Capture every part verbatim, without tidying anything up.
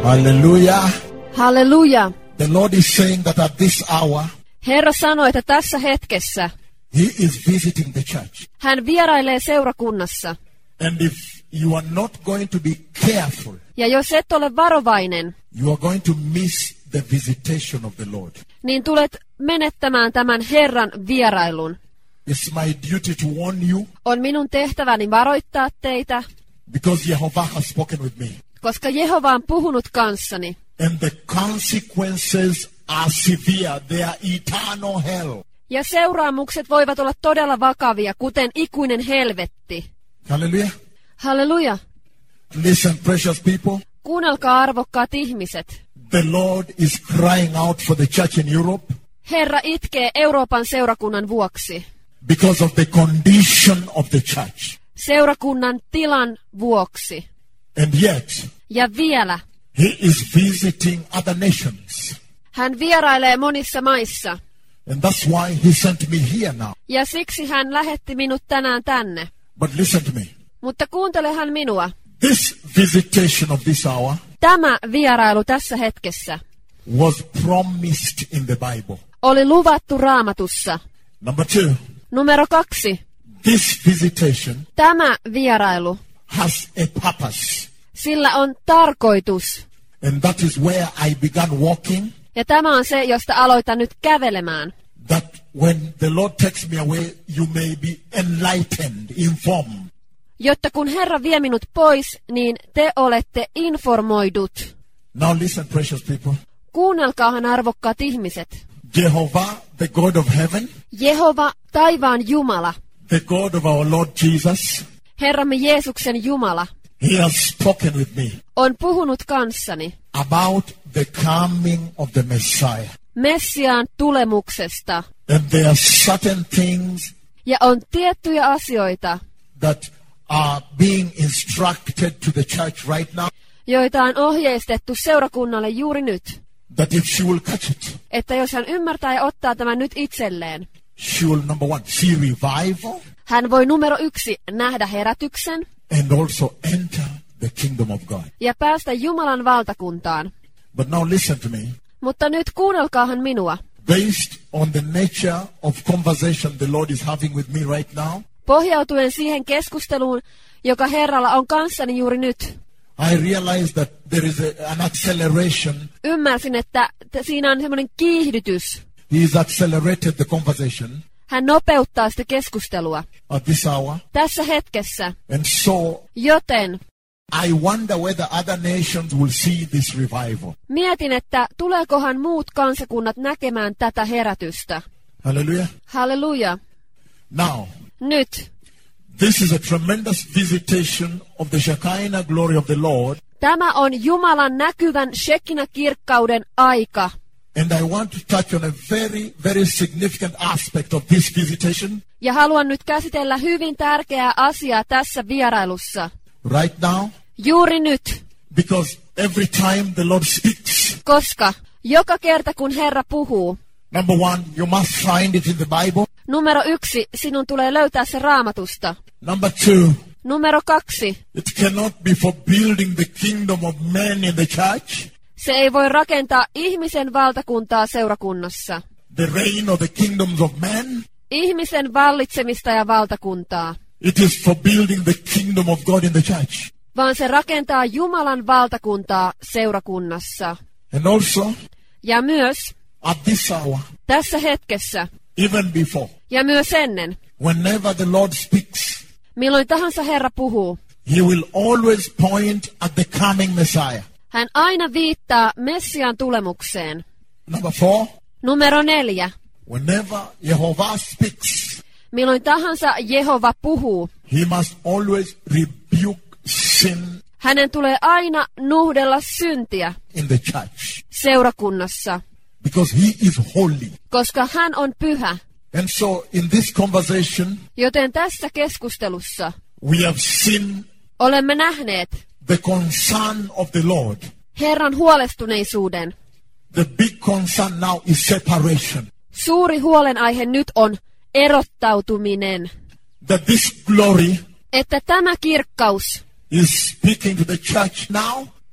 Hallelujah. Halleluja. The Lord is saying that at this hour, Herra sanoi, että tässä hetkessä He is visiting the church. hän vierailee seurakunnassa. And if you are not going to be careful, Ja jos et ole varovainen, you are going to miss the visitation of the Lord. niin tulet menettämään tämän Herran vierailun. It's my duty to warn you On minun tehtäväni varoittaa teitä, because Jehovah has spoken with me. koska Jehova on puhunut kanssani. And the consequences are severe. They are eternal hell. Ja seuraamukset voivat olla todella vakavia, kuten ikuinen helvetti. Hallelujah. Halleluja. Listen, precious people. Kuunnelkaa, arvokkaat ihmiset. The Lord is crying out for the church in Europe Herra itkee Euroopan seurakunnan vuoksi. because of the condition of the church. Seurakunnan tilan vuoksi. And yet, Ja vielä, He is visiting other nations. hän vierailee monissa maissa. And that's why He sent me here now. Ja siksi hän lähetti minut tänään tänne. But listen to me. Mutta kuuntele hän minua. This visitation of this hour Tämä vierailu tässä hetkessä was promised in the Bible. oli luvattu Raamatussa. Number two, Numero kaksi. this visitation Tämä vierailu, has a purpose. sillä on tarkoitus. And that is where I began walking. Ja tämä on se, josta aloitan nyt kävelemään. That when the Lord takes me away, you may be enlightened, informed. Jotta kun Herra vie minut pois, niin te olette informoidut. Now listen, precious people. Kuunnelkaahan, arvokkaat ihmiset. Jehovah, the God of heaven, Jehova, taivaan Jumala, the God of our Lord Jesus, Herramme Jeesuksen Jumala, He has spoken with me on puhunut kanssani about the coming of the Messiah. Messiaan tulemuksesta. And there are certain things Ja on tiettyjä asioita, that are being instructed to the church right now, joita on ohjeistettu seurakunnalle juuri nyt. that if she will catch it, Että jos hän ymmärtää ja ottaa tämän nyt itselleen, she will, number one, see revival hän voi numero yksi nähdä herätyksen and also enter the kingdom of God. ja päästä Jumalan valtakuntaan. But now listen to me. Mutta nyt kuunnelkaahan minua. Based on the nature of conversation the Lord is having with me right now, Pohjautuen siihen keskusteluun, joka Herralla on kanssani juuri nyt, I realize that there is a, an acceleration. ymmärsin, että t- siinä on semmoinen kiihdytys. He has accelerated the conversation Hän nopeuttaa sitä keskustelua at this hour. tässä hetkessä. And so Joten I wonder whether other nations will see this revival. mietin, että tuleekohan muut kansakunnat näkemään tätä herätystä. Hallelujah. Halleluja. Now, Nyt. this is a tremendous visitation of the Shekinah glory of the Lord. Tämä on Jumalan näkyvän Shekinah-kirkkauden aika. And I want to touch on a very, very significant aspect of this visitation Ja haluan nyt käsitellä hyvin tärkeää asiaa tässä vierailussa. right now, Juuri nyt. because every time the Lord speaks, Koska joka kerta kun Herra puhuu, number one, you must find it in the Bible. numero yksi, sinun tulee löytää se Raamatusta. Number two, Numero kaksi, it cannot be for building the kingdom of men in the church, se ei voi rakentaa ihmisen valtakuntaa seurakunnassa. the reign of the kingdoms of men. Ihmisen vallitsemista ja valtakuntaa. It is for building the kingdom of God in the church. Vaan se rakentaa Jumalan valtakuntaa seurakunnassa. And also, Ja myös at this hour, tässä hetkessä, even before, ja myös ennen, whenever the Lord speaks, milloin tahansa Herra puhuu, He will always point at the coming Messiah. hän aina viittaa Messiaan tulemukseen. Number four, Numero neljä. whenever Jehovah speaks, Milloin tahansa Jehova puhuu, He must always rebuke sin hänen tulee aina nuhdella syntiä in the church, seurakunnassa, because He is holy. koska hän on pyhä. And so in this conversation, Joten tässä keskustelussa we have seen olemme nähneet the concern of the Lord. Herran huolestuneisuuden. The big concern now is separation. Suuri huolenaihe nyt on erottautuminen. That this glory Että tämä kirkkaus is speaking to the church now,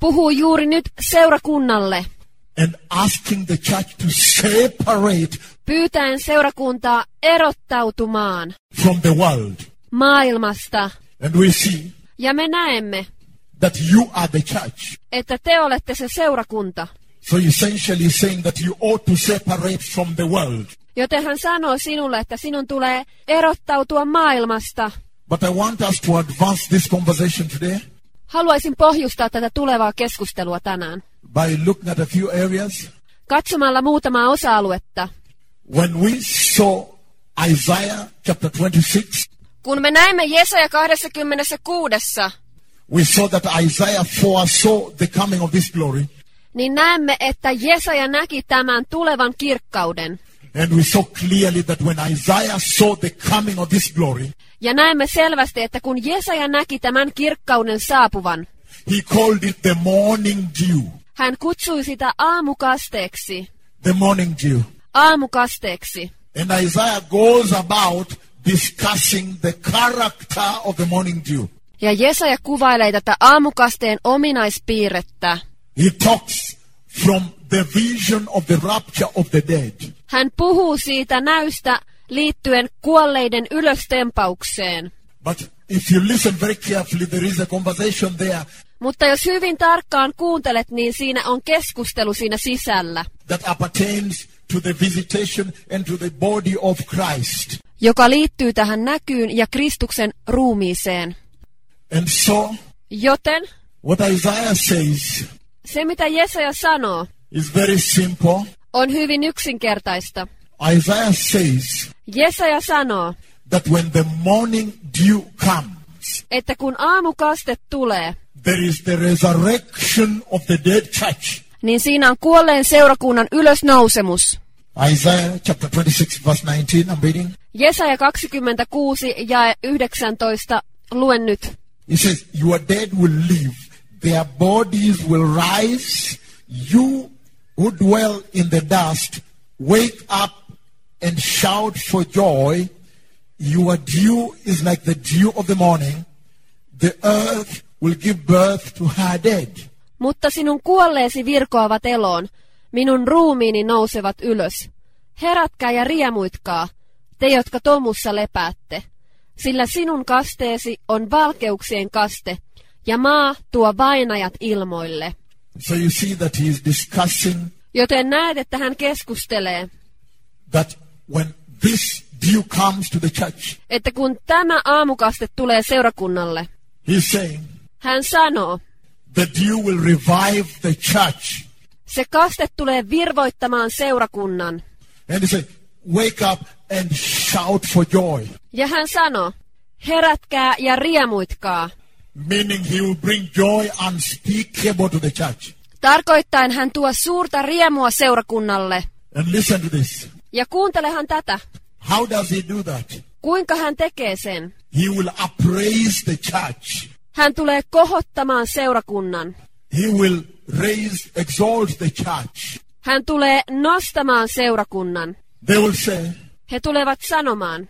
puhuu juuri nyt seurakunnalle, and asking the church to separate pyytäen seurakuntaa erottautumaan from the world. maailmasta. And we see Ja me näemme, that you are the church. että te olette se seurakunta. So essentially saying that you ought to separate from the world. Joten hän sanoo sinulle, että sinun tulee erottautua maailmasta. But I want us to advance this conversation today Haluaisin pohjustaa tätä tulevaa keskustelua tänään by looking at a few areas. katsomalla muutamaa osa-aluetta. When we saw Isaiah chapter twenty-six, Kun me näimme Jesaja kaksikymmentäkuusi, we saw that Isaiah foresaw the coming of this glory. niin näemme, että Jesaja näki tämän tulevan kirkkauden. And we saw clearly that when Isaiah saw the coming of this glory, Ja näemme selvästi, että kun Jesaja näki tämän kirkkauden saapuvan, he called it the morning dew. hän kutsui sitä aamukasteeksi. The morning dew. Aamukasteeksi. And Isaiah goes about discussing the character of the morning dew. Ja Jesaja kuvailee tätä aamukasteen ominaispiirrettä. He talks from the vision of the rapture of the dead. Hän puhuu siitä näystä liittyen kuolleiden ylöstempaukseen. But if you listen very carefully, there is a conversation there Mutta jos hyvin tarkkaan kuuntelet, niin siinä on keskustelu siinä sisällä, that appertains to the visitation and to the body of Christ. joka liittyy tähän näkyyn ja Kristuksen ruumiiseen. And so, Joten what Isaiah says se, mitä Jesaja sanoo, is very simple. on hyvin yksinkertaista. Isaiah says Jesaja sanoo, that when the morning dew comes, että kun aamukaste tulee, there is the resurrection of the dead church. niin siinä on kuolleen seurakunnan ylösnousemus. Isaiah chapter twenty-six verse nineteen, I'm reading. Jesaja kaksikymmentäkuusi ja yhdeksäntoista, luen nyt. He says, your dead will live, their bodies will rise, you who dwell in the dust, wake up and shout for joy. Your dew is like the dew of the morning. The earth will give birth to her dead. Mutta sinun kuolleesi virkoavat eloon, minun ruumiini nousevat ylös. Herätkää ja riemuitkaa, te jotka tomussa lepäätte, sillä sinun kasteesi on valkeuksien kaste, ja maa tuo vainajat ilmoille. So you see that he is discussing Joten näet, että hän keskustelee, that when this dew comes to the church, että kun tämä aamukaste tulee seurakunnalle, he's saying hän sanoo, the dew will revive the church. se kaste tulee virvoittamaan seurakunnan. And he said, wake up and shout for joy. Ja hän sanoo, herätkää ja riemuitkaa. Meaning he will bring joy unspeakable to the church. Tarkoittaen hän tuo suurta riemua seurakunnalle. And listen to this. Ja kuuntelehan tätä. How does he do that? Kuinka hän tekee sen? He will appraise the church. Hän tulee kohottamaan seurakunnan. He will raise, exalt the church. Hän tulee nostamaan seurakunnan. They will say, He tulevat sanomaan,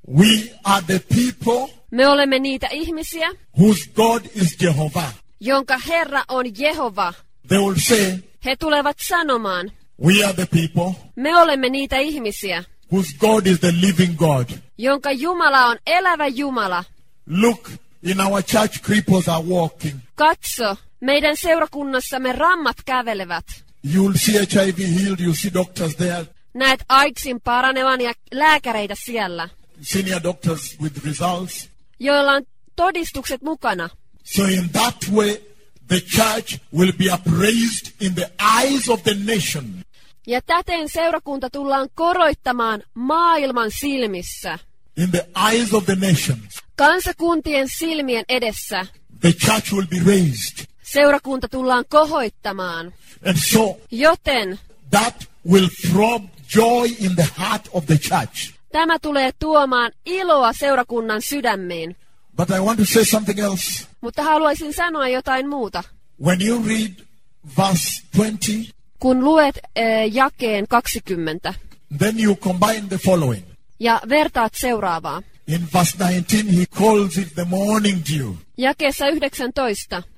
we are the people me olemme niitä ihmisiä, whose God is Jehovah. jonka Herra on Jehova. They will say, He tulevat sanomaan, we are the people me olemme niitä ihmisiä, whose God is the living God. jonka Jumala on elävä Jumala. Look, in our church, cripples are walking. Katso, meidän seurakunnassamme rammat kävelevät. You will see H I V healed, you see doctors there, Näet AIDSin paranevan ja lääkäreitä siellä, senior doctors with results. joilla on todistukset mukana. So in that way, the church will be appraised in the eyes of the nation. Ja täten seurakunta tullaan koroittamaan maailman silmissä. In the eyes of the nations, Kansakuntien silmien edessä the church will be raised. seurakunta tullaan kohoittamaan. And so Joten that will throb joy in the heart of the church. tämä tulee tuomaan iloa seurakunnan sydämiin. But I want to say something else. Mutta haluaisin sanoa jotain muuta. When you read verse twenty, Kun luet äh, jakeen kaksikymmentä then you combine the following. ja vertaat seuraavaa. In verse nineteen, he calls it the morning dew. Jakeessa yhdeksäntoista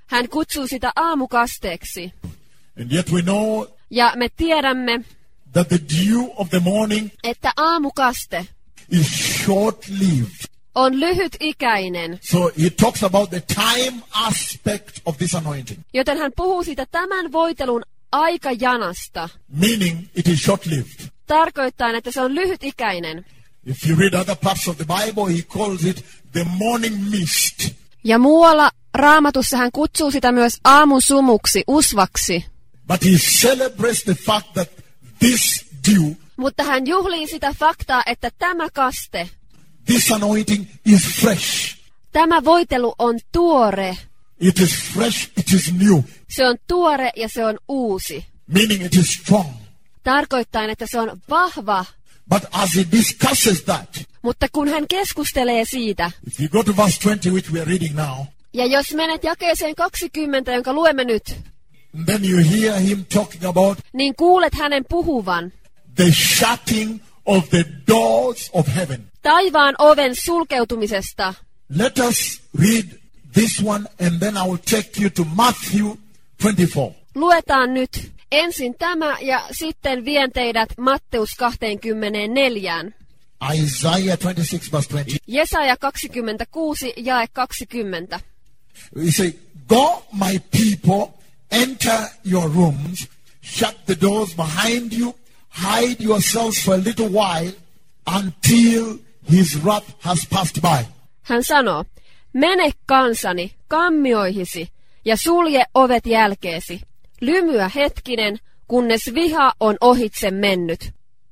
Hän kutsuu sitä aamukasteeksi. And yet we know Ja me tiedämme, that the dew of the morning että aamukaste is short-lived. on lyhytikäinen. So he talks about the time aspect of this anointing, Joten hän puhuu siitä tämän voitelun aikajanasta. meaning it is short-lived. Tarkoittaa, että se on lyhytikäinen. If you read other parts of the Bible, he calls it the morning mist. Ja muualla Raamatussa hän kutsuu sitä myös aamun sumuksi, usvaksi. But he celebrates the fact that this dew, Mutta hän juhlii sitä faktaa, että tämä kaste, this anointing is fresh. tämä voitelu on tuore. It is fresh, it is new, Se on tuore ja se on uusi. meaning it is strong. Tarkoittaa, että se on vahva. But as he discusses that, Mutta kun hän keskustelee siitä, if you go to verse twenty, which we are reading now, ja jos menet jakeeseen kaksikymmentä, jonka luemme nyt, then you hear him talking about niin kuulet hänen puhuvan the shutting of the doors of heaven. taivaan oven sulkeutumisesta. Let us read this one and then I will take you to Matthew twenty-four. Luetaan nyt ensin tämä ja sitten vien teidät Matteus kaksikymmentäneljä. Isaiah twenty-six verse twenty. Jesaja kaksikymmentäkuusi, jae kaksikymmentä. He say, go my people, enter your rooms, shut the doors behind you, hide yourselves for a little while until his wrath has passed by. Hän sanoo, mene kansani, kammioihisi, ja sulje ovet jälkeesi. Lymyä hetkinen, kunnes viha on ohitse mennyt.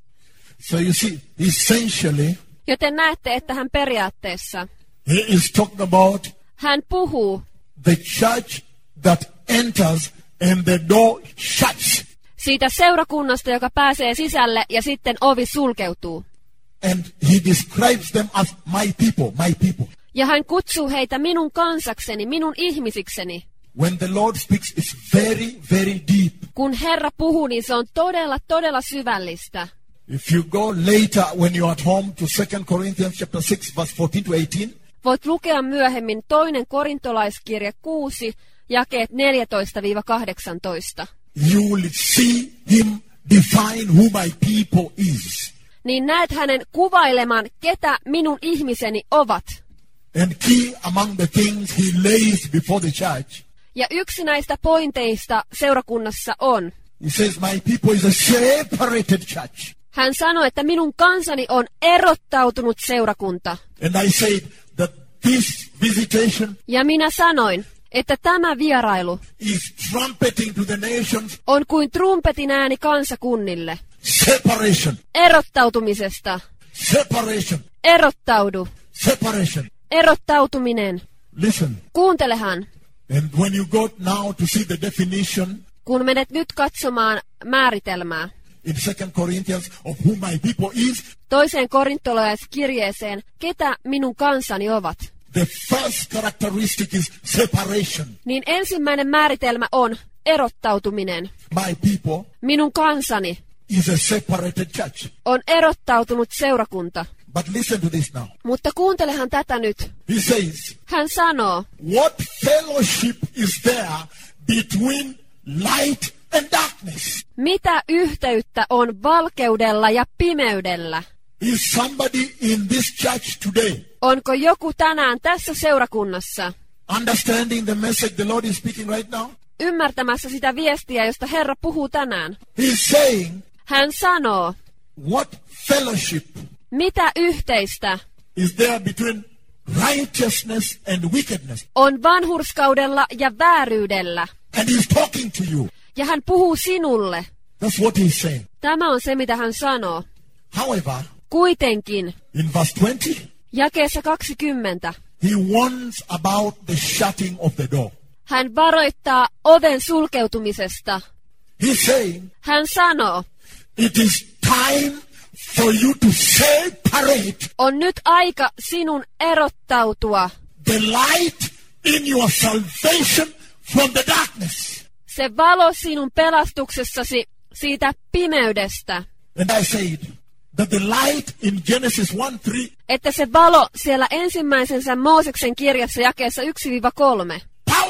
So you see, essentially, Joten näette, että hän periaatteessa, he is talking about hän puhuu the church that enters and the door shuts. siitä seurakunnasta, joka pääsee sisälle ja sitten ovi sulkeutuu. And he describes them as my people, my people. Ja hän kutsuu heitä minun kansakseni, minun ihmisikseni. When the Lord speaks, it's very, very deep. Kun Herra puhuu, niin se on todella, todella syvällistä. If you go later when you're at home to Second Corinthians chapter six, verse fourteen to eighteen, Voit lukea myöhemmin toinen korintolaiskirja kuusi, jakeet neljätoista kahdeksantoista. you will see him define who my people is. Niin näet hänen kuvaileman, ketä minun ihmiseni ovat. And key among the things he lays before the church, Ja yksi näistä pointeista seurakunnassa on. he says, my people is a separated church. Hän sanoi, että minun kansani on erottautunut seurakunta. And I said that this visitation Ja minä sanoin, että tämä vierailu is trumpeting to the nations on kuin trumpetin ääni kansakunnille. separation, Erottautumisesta. separation, Erottaudu. separation. Erottautuminen. Listen, Kuuntelehan, and when you go now to see the definition kun menet nyt katsomaan määritelmää in Second Corinthians of who my people is, toiseen korintolaiskirjeeseen, ketä minun kansani ovat, the first characteristic is separation. niin ensimmäinen määritelmä on erottautuminen. My people Minun kansani is a separated church. on erottautunut seurakunta. But listen to this now. Mutta kuuntelehan tätä nyt. He says, Hän sanoo, what fellowship is there between light and darkness? mitä yhteyttä on valkeudella ja pimeydellä? Is somebody in this church today Onko joku tänään tässä seurakunnassa understanding the message the Lord is speaking right now? ymmärtämässä sitä viestiä, josta Herra puhuu tänään? He's saying, Hän sanoo, what fellowship mitä yhteistä is there between righteousness and wickedness? on vanhurskaudella ja vääryydellä? And he's talking to you. Ja hän puhuu sinulle. That's what he's saying. Tämä on se, mitä hän sanoo. However, Kuitenkin, in verse twenty, jakeessa kaksikymmentä, he warns about the shutting of the door. hän varoittaa oven sulkeutumisesta. He's saying, Hän sanoo, it is time for you to separate on nyt aika sinun erottautua the light in your salvation from the darkness. se valo sinun pelastuksessasi siitä pimeydestä. And I said that the light in Genesis one three Että se valo siellä ensimmäisensä Mooseksen kirjassa jakeessa yksi kolme,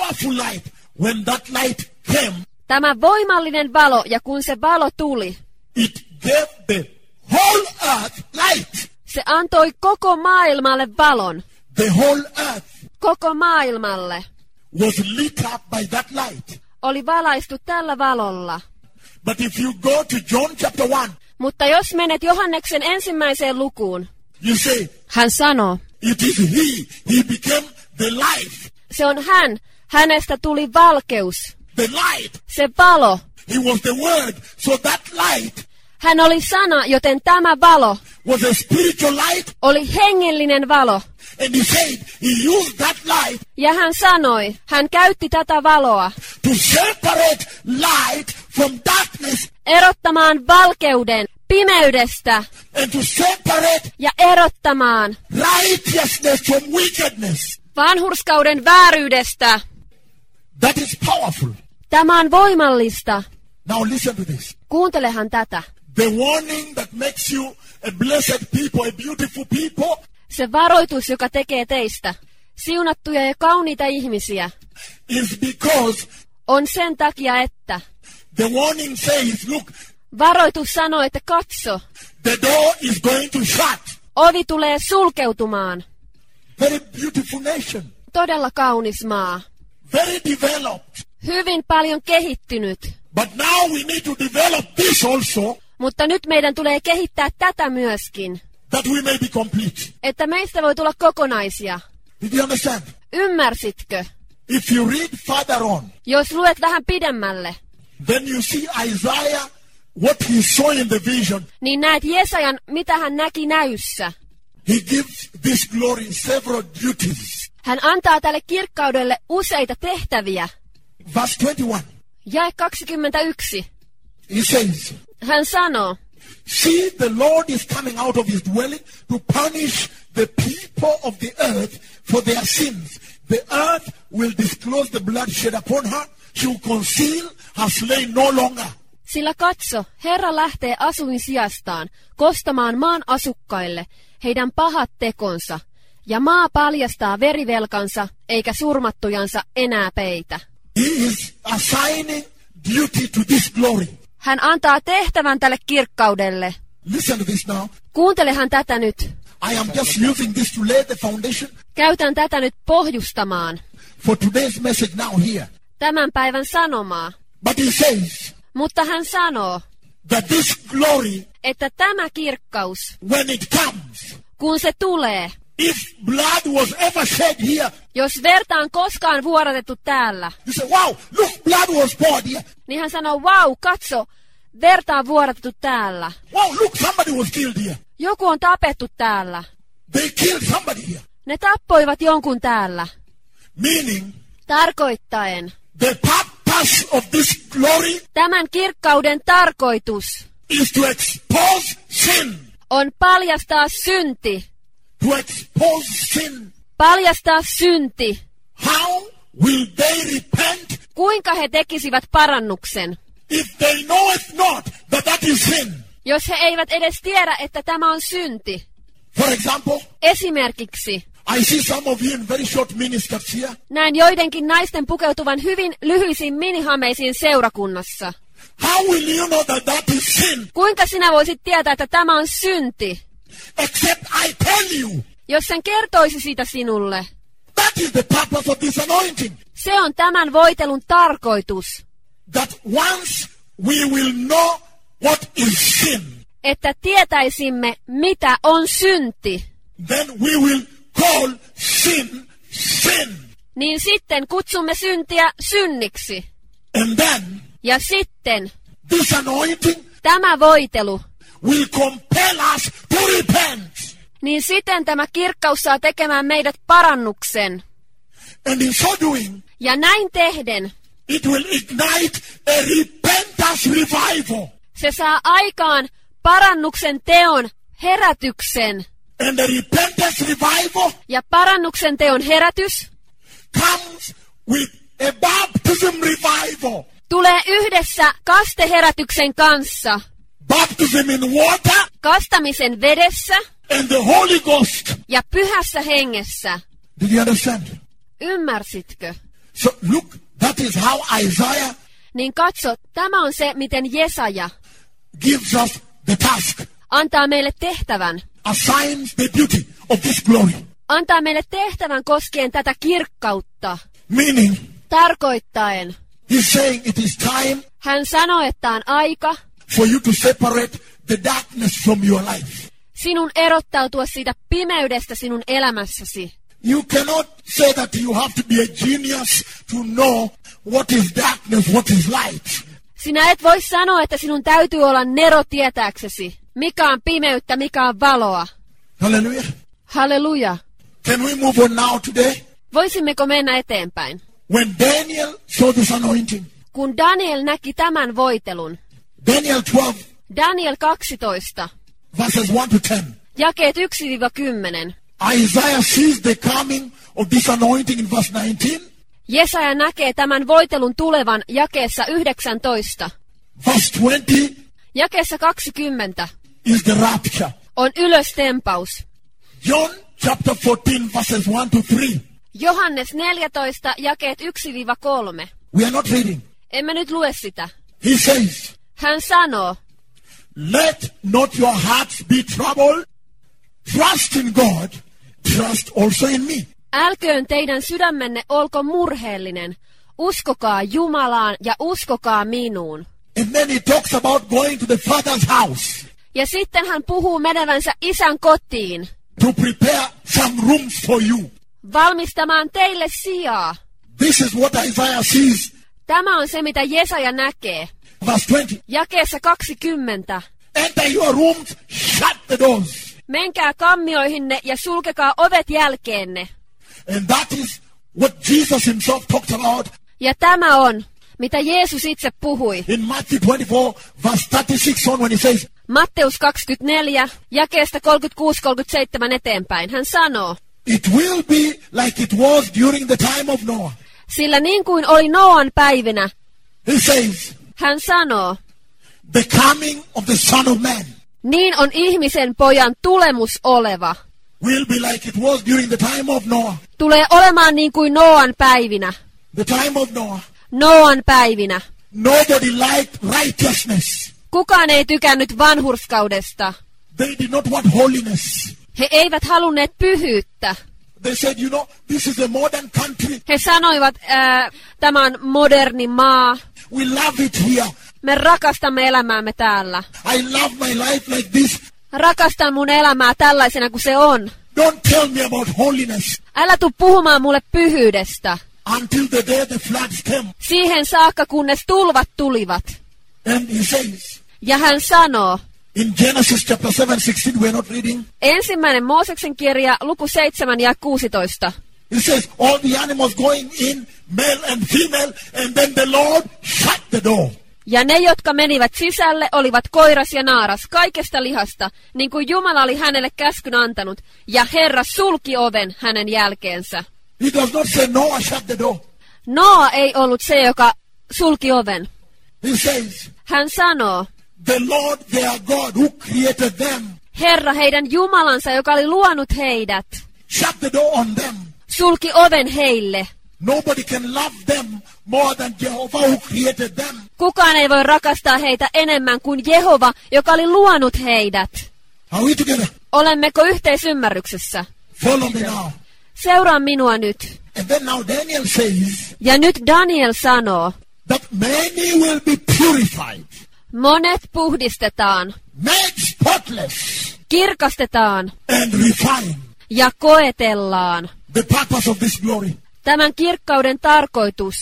powerful light, when that light came, Tämä voimallinen valo, ja kun se valo tuli, it gave the whole earth light. se antoi koko maailmalle valon. The whole earth Koko maailmalle was lit up by that light. oli valaistu tällä valolla. But if you go to John chapter one, Mutta jos menet Johanneksen ensimmäiseen lukuun, you say, hän sanoo, it is he. He became the life. se on hän, hänestä tuli valkeus, The light. se valo. He was the word. So that light Hän oli sana, joten tämä valo was a spiritual light. oli hengellinen valo. And he said he used that light Ja hän sanoi, hän käytti tätä valoa to separate light from darkness erottamaan valkeuden pimeydestä and to separate ja erottamaan righteousness from wickedness. vanhurskauden vääryydestä. That is powerful. Tämä on voimallista. Now listen to this. Kuuntelehan tätä. The warning that makes you a blessed people, a beautiful people, Se varoitus, joka tekee teistä siunattuja ja kauniita ihmisiä, is because on sen takia, että the warning says, look, varoitus sanoo, että katso, the door is going to shut. ovi tulee sulkeutumaan. Very beautiful nation. Todella kaunis maa. Very developed. Hyvin paljon kehittynyt. But now we need to develop this also, Mutta nyt meidän tulee kehittää tätä myöskin, that we may be complete. että meistä voi tulla kokonaisia. Did you understand? Ymmärsitkö? If you read further on, Jos luet vähän pidemmälle, then you see Isaiah, what he saw in the vision. niin näet Jesajan, mitä hän näki näyssä. He gives this glory several duties. Hän antaa tälle kirkkaudelle useita tehtäviä. Verse twenty-one, Jae kaksikymmentäyksi. he says, Hän sanoo, see, the Lord is coming out of his dwelling to punish the people of the earth for their sins. The earth will disclose the blood shed upon her. She will conceal her slain no longer. sillä katso, Herra lähtee asuin sijastaan kostamaan maan asukkaille heidän pahat tekonsa, ja maa paljastaa verivelkansa, eikä surmattujansa enää peitä. He is assigning duty to this glory. Hän antaa tehtävän tälle kirkkaudelle. Listen to this now. Kuuntelehan tätä nyt. I am just using this to lay the foundation Käytän tätä nyt pohjustamaan for today's message now here. tämän päivän sanomaa. But he says Mutta hän sanoo, that this glory, että tämä kirkkaus, when it comes, kun se tulee, if blood was ever shed here, jos verta on koskaan vuodatettu täällä, you say, wow, look, blood was poured here. niin hän sanoo, vau, katso, verta on vuodatettu täällä. Wow, look, somebody was killed here. Joku on tapettu täällä. They killed somebody here. Ne tappoivat jonkun täällä. Meaning, Tarkoittaen, the purpose of this glory tämän kirkkauden tarkoitus is to expose sin. on paljastaa synti. To expose sin. Paljastaa synti. How will they repent Kuinka he tekisivät parannuksen, if they know it not that that is sin? jos he eivät edes tiedä, että tämä on synti? For example, Esimerkiksi, I see some of you in very short miniskirts here. näin joidenkin naisten pukeutuvan hyvin lyhyisiin minihameisiin seurakunnassa. How will you know that that is sin? Kuinka sinä voisit tietää, että tämä on synti, Except I tell you, jos sen kertoisi siitä sinulle? that is the purpose of this anointing. Se on tämän voitelun tarkoitus, That once we will know what is sin, että tietäisimme, mitä on synti, then we will call sin, sin. niin sitten kutsumme syntiä synniksi. And then Ja sitten this anointing tämä voitelu, will compel us to repent. niin siten tämä kirkkaus saa tekemään meidät parannuksen. And in so doing, Ja näin tehden it will ignite a repentance revival. se saa aikaan parannuksen teon herätyksen. And the repentance revival Ja parannuksen teon herätys comes with a baptism revival. tulee yhdessä kasteherätyksen kanssa. Baptism in water Kastamisen vedessä and the Holy Ghost. ja pyhässä hengessä. Did you understand? Ymmärsitkö? So look, that is how Isaiah Niin katso, tämä on se, miten Jesaja gives us the task, antaa meille tehtävän. assigns the duty of this glory. Antaa meille tehtävän koskien tätä kirkkautta. Meaning, Tarkoittaen, he's saying it is time hän sanoi, että on aika for you to separate the darkness from your life. sinun erottautua siitä pimeydestä sinun elämässäsi. You cannot say that you have to be a genius to know what is darkness, what is light. Sinä et voi sanoa, että sinun täytyy olla nero tietääksesi, mikä on pimeyttä, mikä on valoa. Hallelujah. Halleluja. Can we move on now today? Voisimmeko mennä eteenpäin? When Daniel saw this anointing, Kun Daniel näki tämän voitelun, Daniel twelve, Daniel kaksitoista, verses one to ten, jakeet yksi kymmenen, Isaiah sees the coming of this anointing in verse nineteen. Jesaja näkee tämän voitelun tulevan jakeessa yhdeksäntoista. Verse twenty Jakeessa kaksikymmentä is the rapture. on ylöstempaus. John chapter fourteen, verses one to three. Johannes neljätoista, jakeet yksi kolme. We are not reading. Emme nyt lue sitä. He says, Hän sanoo, let not your hearts be troubled. Trust in God. Trust also in me. älköön teidän sydämenne olko murheellinen. Uskokaa Jumalaan ja uskokaa minuun. And then he talks about going to the Father's house Ja sitten hän puhuu menevänsä isän kotiin, to prepare some rooms for you. valmistamaan teille sijaa. This is what Isaiah sees. Tämä on se, mitä Jesaja näkee. Verse twenty. Jakeessa kaksikymmentä. Enter your rooms, shut the doors. Menkää kammioihinne ja sulkekaa ovet jälkeenne. And that is what Jesus himself talked about Ja tämä on, mitä Jeesus itse puhui. in Matthew twenty-four, verse thirty-six on when he says, Matteus kaksikymmentäneljä, jakeesta kolmekymmentäkuusi kolmekymmentäseitsemän eteenpäin. Hän sanoo, it will be like it was during the time of Noah. sillä niin kuin oli Noan päivinä, He says, hän sanoo, the coming of the Son of Man niin on ihmisen pojan tulemus oleva. will be like it was during the time of Noah. Tulee olemaan niin kuin Noan päivinä. The time of Noah. Noan päivinä. Nobody liked righteousness. Kukaan ei tykännyt vanhurskaudesta. They did not want holiness. He eivät halunneet pyhyyttä. They said, you know, this is a modern country. He sanoivat, ää, tämä on moderni maa. We love it here. Me rakastamme elämäämme täällä. I love my life like this. Rakastan mun elämää tällaisena kuin se on. Don't tell me about holiness Älä tuu puhumaan mulle pyhyydestä. until the day the floods came. Siihen saakka, kunnes tulvat tulivat. And he says, Ja hän sanoo, in Genesis chapter seven, sixteen, we're not reading. ensimmäinen Mooseksen kirja, luku seitsemän ja kuusitoista. He says, all the animals going in, male and female, and then the Lord shut the door. Ja ne, jotka menivät sisälle, olivat koiras ja naaras, kaikesta lihasta, niin kuin Jumala oli hänelle käskyn antanut, ja Herra sulki oven hänen jälkeensä. He does not say Noah shut the door. Noa ei ollut se, joka sulki oven. He says, Hän sanoo, the Lord their God who created them Herra heidän Jumalansa, joka oli luonut heidät, shut the door on them. sulki oven heille. Nobody can love them more than Jehovah who created them. Kukaan ei voi rakastaa heitä enemmän kuin Jehova, joka oli luonut heidät. Are we together? Olemmeko yhteisymmärryksessä? Follow me now. Seuraa minua nyt. And then now Daniel says Ja nyt Daniel sanoo, that many will be purified, monet puhdistetaan, made spotless, kirkastetaan and refined. ja koetellaan. The purpose of this glory. Tämän kirkkauden tarkoitus.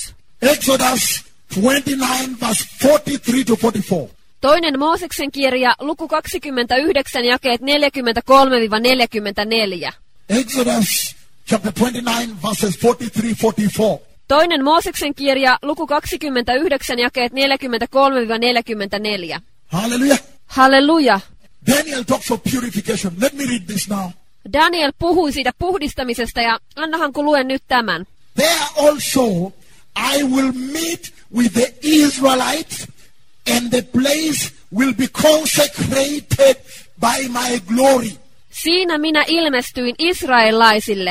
Exodus twenty-nine, verse forty-three to forty-four. Toinen Mooseksen kirja, luku kaksikymmentäyhdeksän, jakeet neljäkymmentäkolme neljäkymmentäneljä. Exodus chapter twenty-nine, verses forty-three to forty-four. Toinen Mooseksen kirja, luku kaksikymmentäyhdeksän, jakeet neljäkymmentäkolme neljäkymmentäneljä. Hallelujah. Halleluja. Daniel talks of purification. Let me read this now. Daniel puhui siitä puhdistamisesta ja annahan kun luen nyt tämän. There also I will meet with the Israelites, and the place will be consecrated by my glory. Siinä minä ilmestyin israelaisille,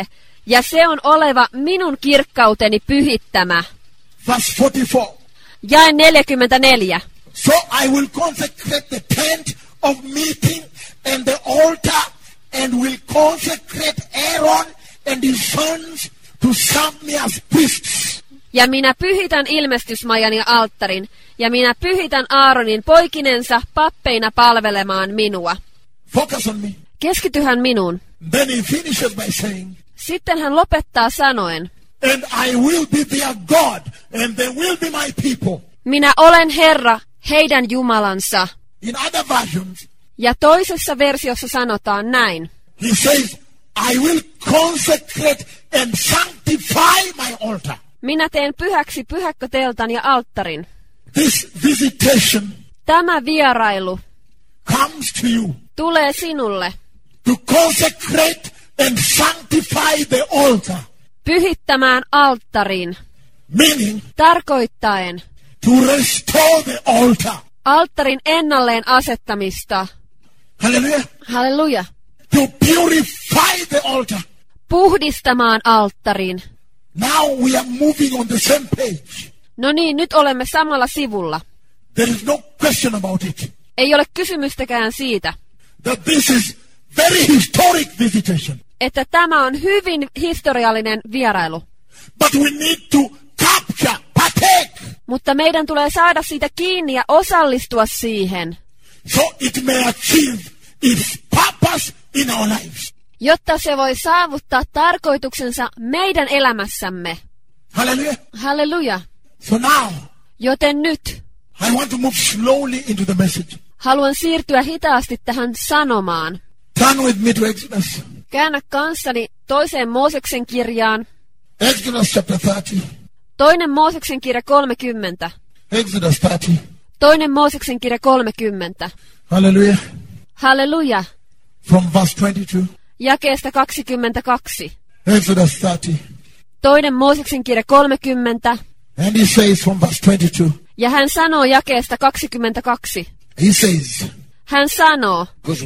Ja se on oleva minun kirkkauteni pyhittämä. Verse forty-four. Jae neljäkymmentäneljä. So I will consecrate the tent of meeting and the altar, and will consecrate Aaron and his sons to serve me as priests. Ja minä pyhitän ilmestysmajan ja alttarin, ja minä pyhitän Aaronin poikinensa pappeina palvelemaan minua. Focus on me. Keskityhän minuun. Then he finishes by saying, Sitten hän lopettaa sanoen, and I will be their God, and they will be my people. minä olen Herra, heidän Jumalansa. In other versions, Ja toisessa versiossa sanotaan näin. he says, I will consecrate and sanctify my altar. Minä teen pyhäksi pyhäkköteltan ja alttarin. This visitation Tämä vierailu comes to you tulee sinulle to consecrate and sanctify the altar, pyhittämään alttarin, meaning tarkoittaen to restore the altar. alttarin ennalleen asettamista. Hallelujah. Halleluja. To purify the altar. Puhdistamaan alttarin. Now we are moving on the same page. No niin, nyt olemme samalla sivulla. There is no question about it. Ei ole kysymystäkään siitä, That this is very historic visitation. että tämä on hyvin historiallinen vierailu. But we need to capture, partake, Mutta meidän tulee saada siitä kiinni ja osallistua siihen, so it may achieve its purpose in our lives. jotta se voi saavuttaa tarkoituksensa meidän elämässämme. Hallelujah. Halleluja. So now, Joten nyt I want to move slowly into the message. haluan siirtyä hitaasti tähän sanomaan. Turn with me to Exodus. Käännä kanssani toiseen Mooseksen kirjaan. Exodus chapter thirty. Toinen Mooseksen kirja kolmekymmentä. Exodus thirty. Toinen Mooseksen kirja kolmekymmentä. Hallelujah. Halleluja. From verse twenty-two. Jakeesta kaksikymmentäkaksi. Exodus thirty. Toinen Mooseksen kirja kolmekymmentä. And he says from verse twenty-two. Ja hän sanoo jakeesta kaksikymmentäkaksi. He says, Hän sanoo,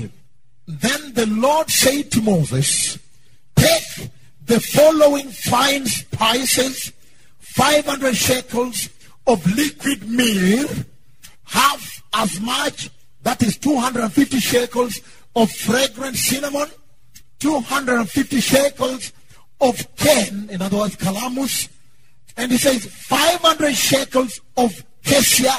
then the Lord said to Moses, take the following fine spices, five hundred shekels of liquid myrrh, half as much, that is two hundred fifty shekels of fragrant cinnamon, two hundred fifty shekels of cane, in other words, calamus, and he says five hundred shekels of cassia,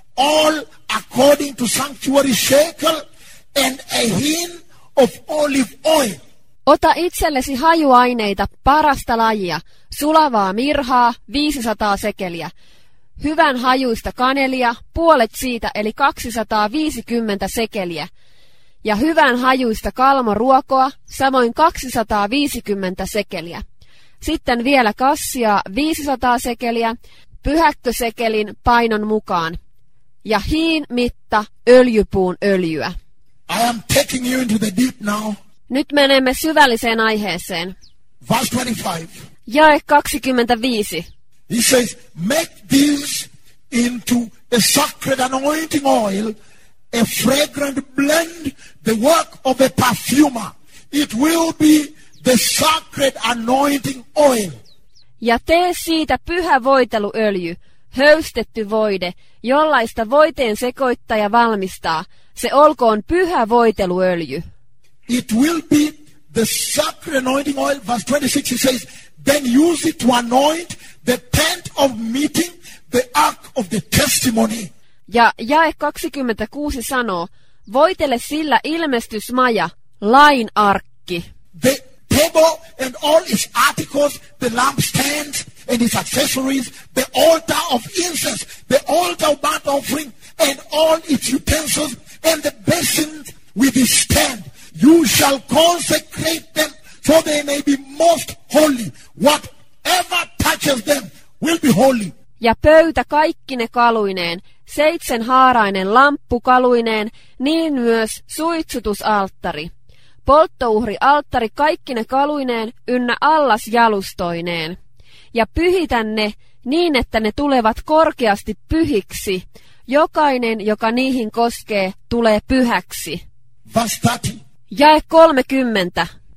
all according to sanctuary shekel, and a hin of olive oil. ota itsellesi hajuaineita parasta lajia, sulavaa mirhaa, viisisataa sekeliä, hyvän hajuista kanelia, puolet siitä eli kaksisataaviisikymmentä sekeliä, ja hyvän hajuista kalmoruokoa, samoin kaksisataaviisikymmentä sekeliä. Sitten vielä kassia viisisataa sekeliä, pyhäkkösekelin painon mukaan, ja hiin mitta öljypuun öljyä. I am taking you into the deep now. Nyt menemme syvälliseen aiheeseen. Verse twenty-five. Jae kaksikymmentäviisi. He says, make this into a sacred anointing oil, a fragrant blend, the work of a perfumer. It will be the sacred anointing oil. Ja tee siitä pyhä voiteluöljy, höystetty voide, jollaista voiteen sekoittaja valmistaa. Se olkoon pyhä voiteluöljy. It will be the sacred anointing oil. Verse twenty-six, he says, then use it to anoint the tent of meeting, the ark of the testimony. Ja jae kaksikymmentäkuusi sanoo, voitele sillä ilmestysmaja, lain arkki. The table and all its articles, the lampstands and its accessories, the altar of incense, the altar of burnt offering, and all its utensils, and the basin with its stand. You shall consecrate them so they may be most holy. Whatever touches them will be holy. Ja pöytä kaikkine kaluineen, seitsemänhaarainen lamppu kaluineen, niin myös suitsutusalttari. Polttouhrialttari kaikkine kaluineen ynnä allas jalustoineen. Ja pyhitä ne niin, että ne tulevat korkeasti pyhiksi. Jokainen, joka niihin koskee, tulee pyhäksi. Verse thirty. Jae kolmekymmentä.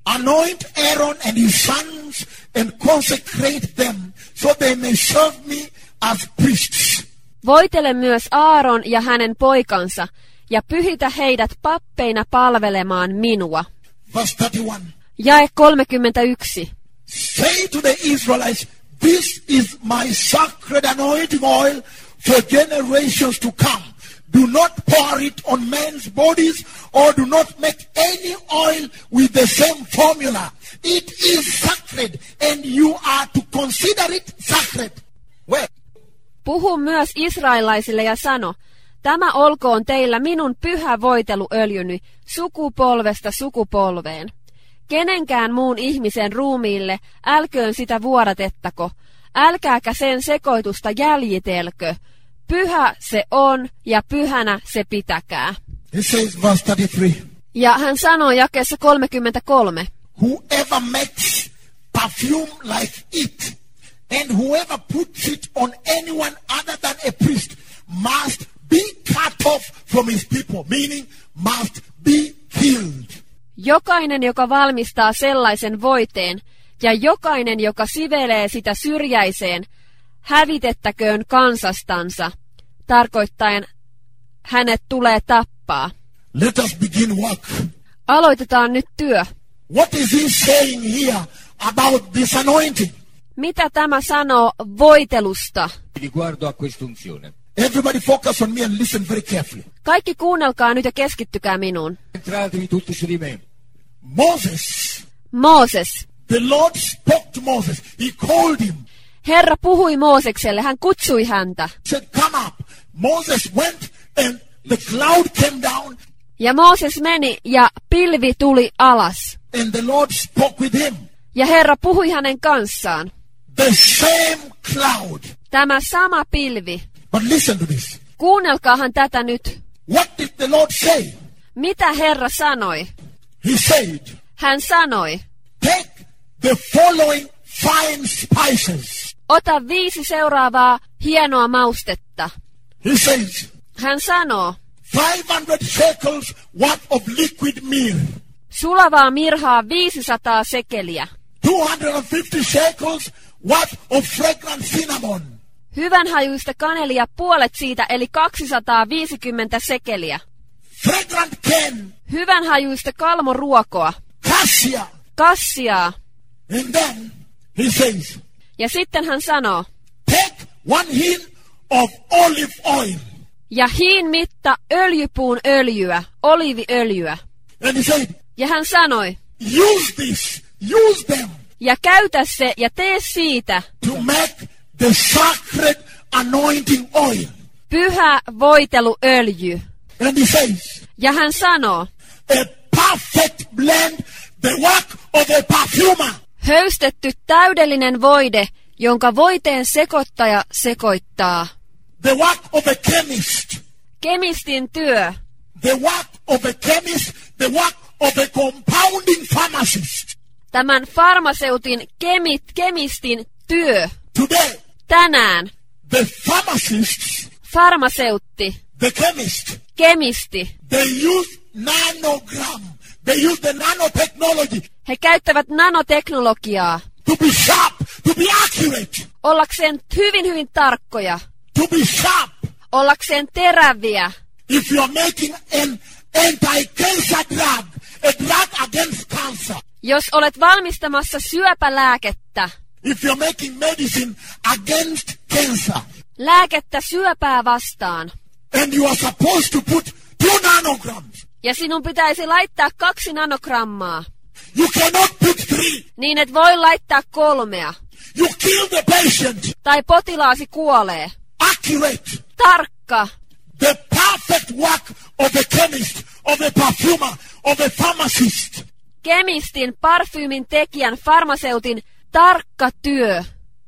anoint Aaron and his sons and consecrate them so they may serve me as priests. Voitele myös Aaron ja hänen poikansa, ja pyhitä heidät pappeina palvelemaan minua. Verse thirty-one. Jae kolmekymmentäyksi. Say to the Israelites, this is my sacred anointing oil for generations to come. Do not pour it on men's bodies or do not make any oil with the same formula. It is sacred and you are to consider it sacred. Where? Puhu myös israelaisille ja sano, tämä olkoon teillä minun pyhä voiteluöljyni sukupolvesta sukupolveen. Kenenkään muun ihmisen ruumiille älköön sitä vuodatettako, älkääkä sen sekoitusta jäljitelkö. Pyhä se on ja pyhänä se pitäkää. It says verse thirty-three. Ja hän sanoo jakeessa kolmekymmentäkolme. Whoever makes perfume like it and whoever puts it on anyone other than a priest must be cut off from his people, meaning must be killed. Jokainen, joka valmistaa sellaisen voiteen, ja jokainen, joka sivelee sitä syrjäiseen, hävitettäköön kansastansa, tarkoittaen hänet tulee tappaa. Let us begin work. Aloitetaan nyt työ. What is he saying here about this anointing? Mitä tämä sanoo voitelusta? Riguardo a quest'unzione. Everybody focus on me and listen very carefully. Kaikki kuunnelkaa nyt ja keskittykää minuun. Centratevi tutti su di me. Moses, Mooses. the Lord spoke to Moses. He called him. Herra puhui Moosekselle, hän kutsui häntä. He said, come up. Moses went and the cloud came down Ja Mooses meni ja pilvi tuli alas. and the Lord spoke with him. Ja Herra puhui hänen kanssaan. The same cloud. Tämä sama pilvi. But listen to this. Kuunnelkaahan tätä nyt. What did the Lord say? Mitä Herra sanoi? He said, Hän sanoi, take the following fine spices. ota viisi seuraavaa hienoa maustetta. He says, Hän sanoo, five hundred shekels worth of liquid myrrh, sulavaa mirhaa viisisataa sekeliä. two hundred fifty shekels worth of fragrant cinnamon, Hyvänhajuista kanelia puolet siitä eli kaksisataaviisikymmentä sekeliä. fragrant cane, Hyvänhajuista kalmoruokoa, cassia. kassiaa. And then he says, Ja sitten hän sanoo, take one hin of olive oil. ja hiin mitta öljypuun öljyä, oliiviöljyä. And he said, Ja hän sanoi, use this, use them ja käytä se ja tee siitä to make the sacred anointing oil. pyhä voiteluöljy. And he says, Ja hän sanoo, a perfect blend, the work of a perfumer. höystetty täydellinen voide, jonka voiteen sekoittaja sekoittaa. The work of a chemist. Kemistin työ, The work of a chemist. The work of a compounding pharmacist. tämän farmaseutin kemit, kemistin työ. Today, Tänään the pharmacists, farmaseutti, the chemist, kemisti, they use nanogram. They use the nanotechnology he käyttävät nanoteknologiaa to be sharp, to be accurate, ollakseen hyvin hyvin tarkkoja, to be sharp. ollakseen teräviä. If you are making an anti-cancer drug, a drug against cancer, Jos olet valmistamassa syöpälääkettä, if you're making medicine against cancer, lääkettä syöpää vastaan, and you are supposed to put two nanograms, ja sinun pitäisi laittaa kaksi nanogrammaa, you cannot put three. niin et voi laittaa kolmea, You kill the patient. tai potilaasi kuolee. Accurate. Tarkka, The perfect work of a chemist, of a perfumer, of a pharmacist. kemistin, parfyymin tekijän, farmaseutin tarkka työ.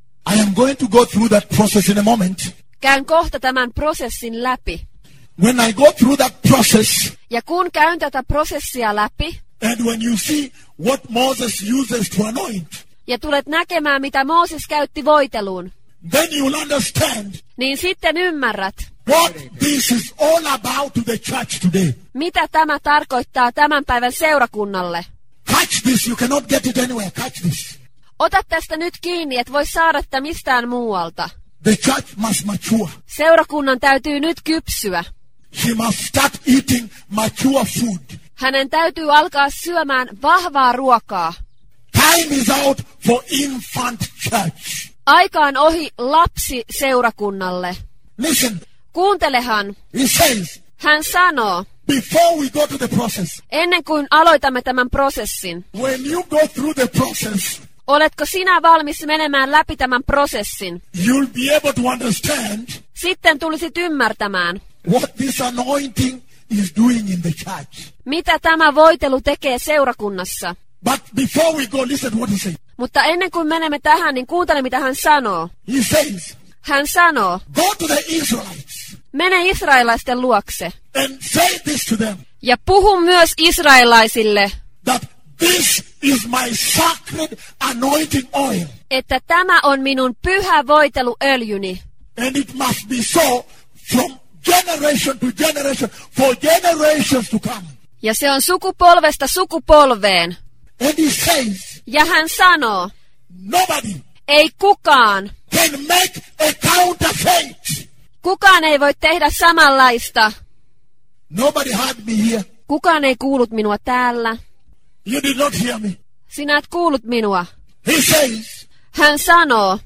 I am going to go through that process in a moment. Käyn kohta tämän prosessin läpi. When I go through that process, Ja kun käyn tätä prosessia läpi, and when you see what Moses uses to anoint, ja tulet näkemään, mitä Mooses käytti voiteluun, then you will understand niin sitten ymmärrät, what this is all about to the church today. mitä tämä tarkoittaa tämän päivän seurakunnalle. Catch Catch this, you cannot get it anywhere. Catch this. Ota tästä nyt kiinni, et voi saada tätä mistään muualta. The church must mature. Seurakunnan täytyy nyt kypsyä. She must start eating mature food. Hänen täytyy alkaa syömään vahvaa ruokaa. Time is out for infant church. Aika on ohi lapsi seurakunnalle. Listen, Kuuntelehan, he says, hän sanoo, before we go to the process, ennen kuin aloitamme tämän prosessin, when you go through the process, oletko sinä valmis menemään läpi tämän prosessin? you'll be able to understand Sitten tulisit ymmärtämään, what this anointing is doing in the church. mitä tämä voitelu tekee seurakunnassa. But before we go, listen what he says. Mutta ennen kuin menemme tähän, niin kuuntele mitä hän sanoo. He says, Hän sanoo, go to the Israelites mene israelaisten luokse and say this to them, ja puhu myös israelaisille, that this is my sacred anointing oil, että tämä on minun pyhä voiteluöljyni. and it must be so from generation to generation, for generations to come. Ja se on sukupolvesta sukupolveen. And he says, Ja hän sanoo, nobody ei kukaan, can make a counterfeit. kukaan ei voi tehdä samanlaista. Nobody heard me here. Kukaan ei kuullut minua täällä. You did not hear me. Sinä et kuullut minua. He says, Hän sanoo,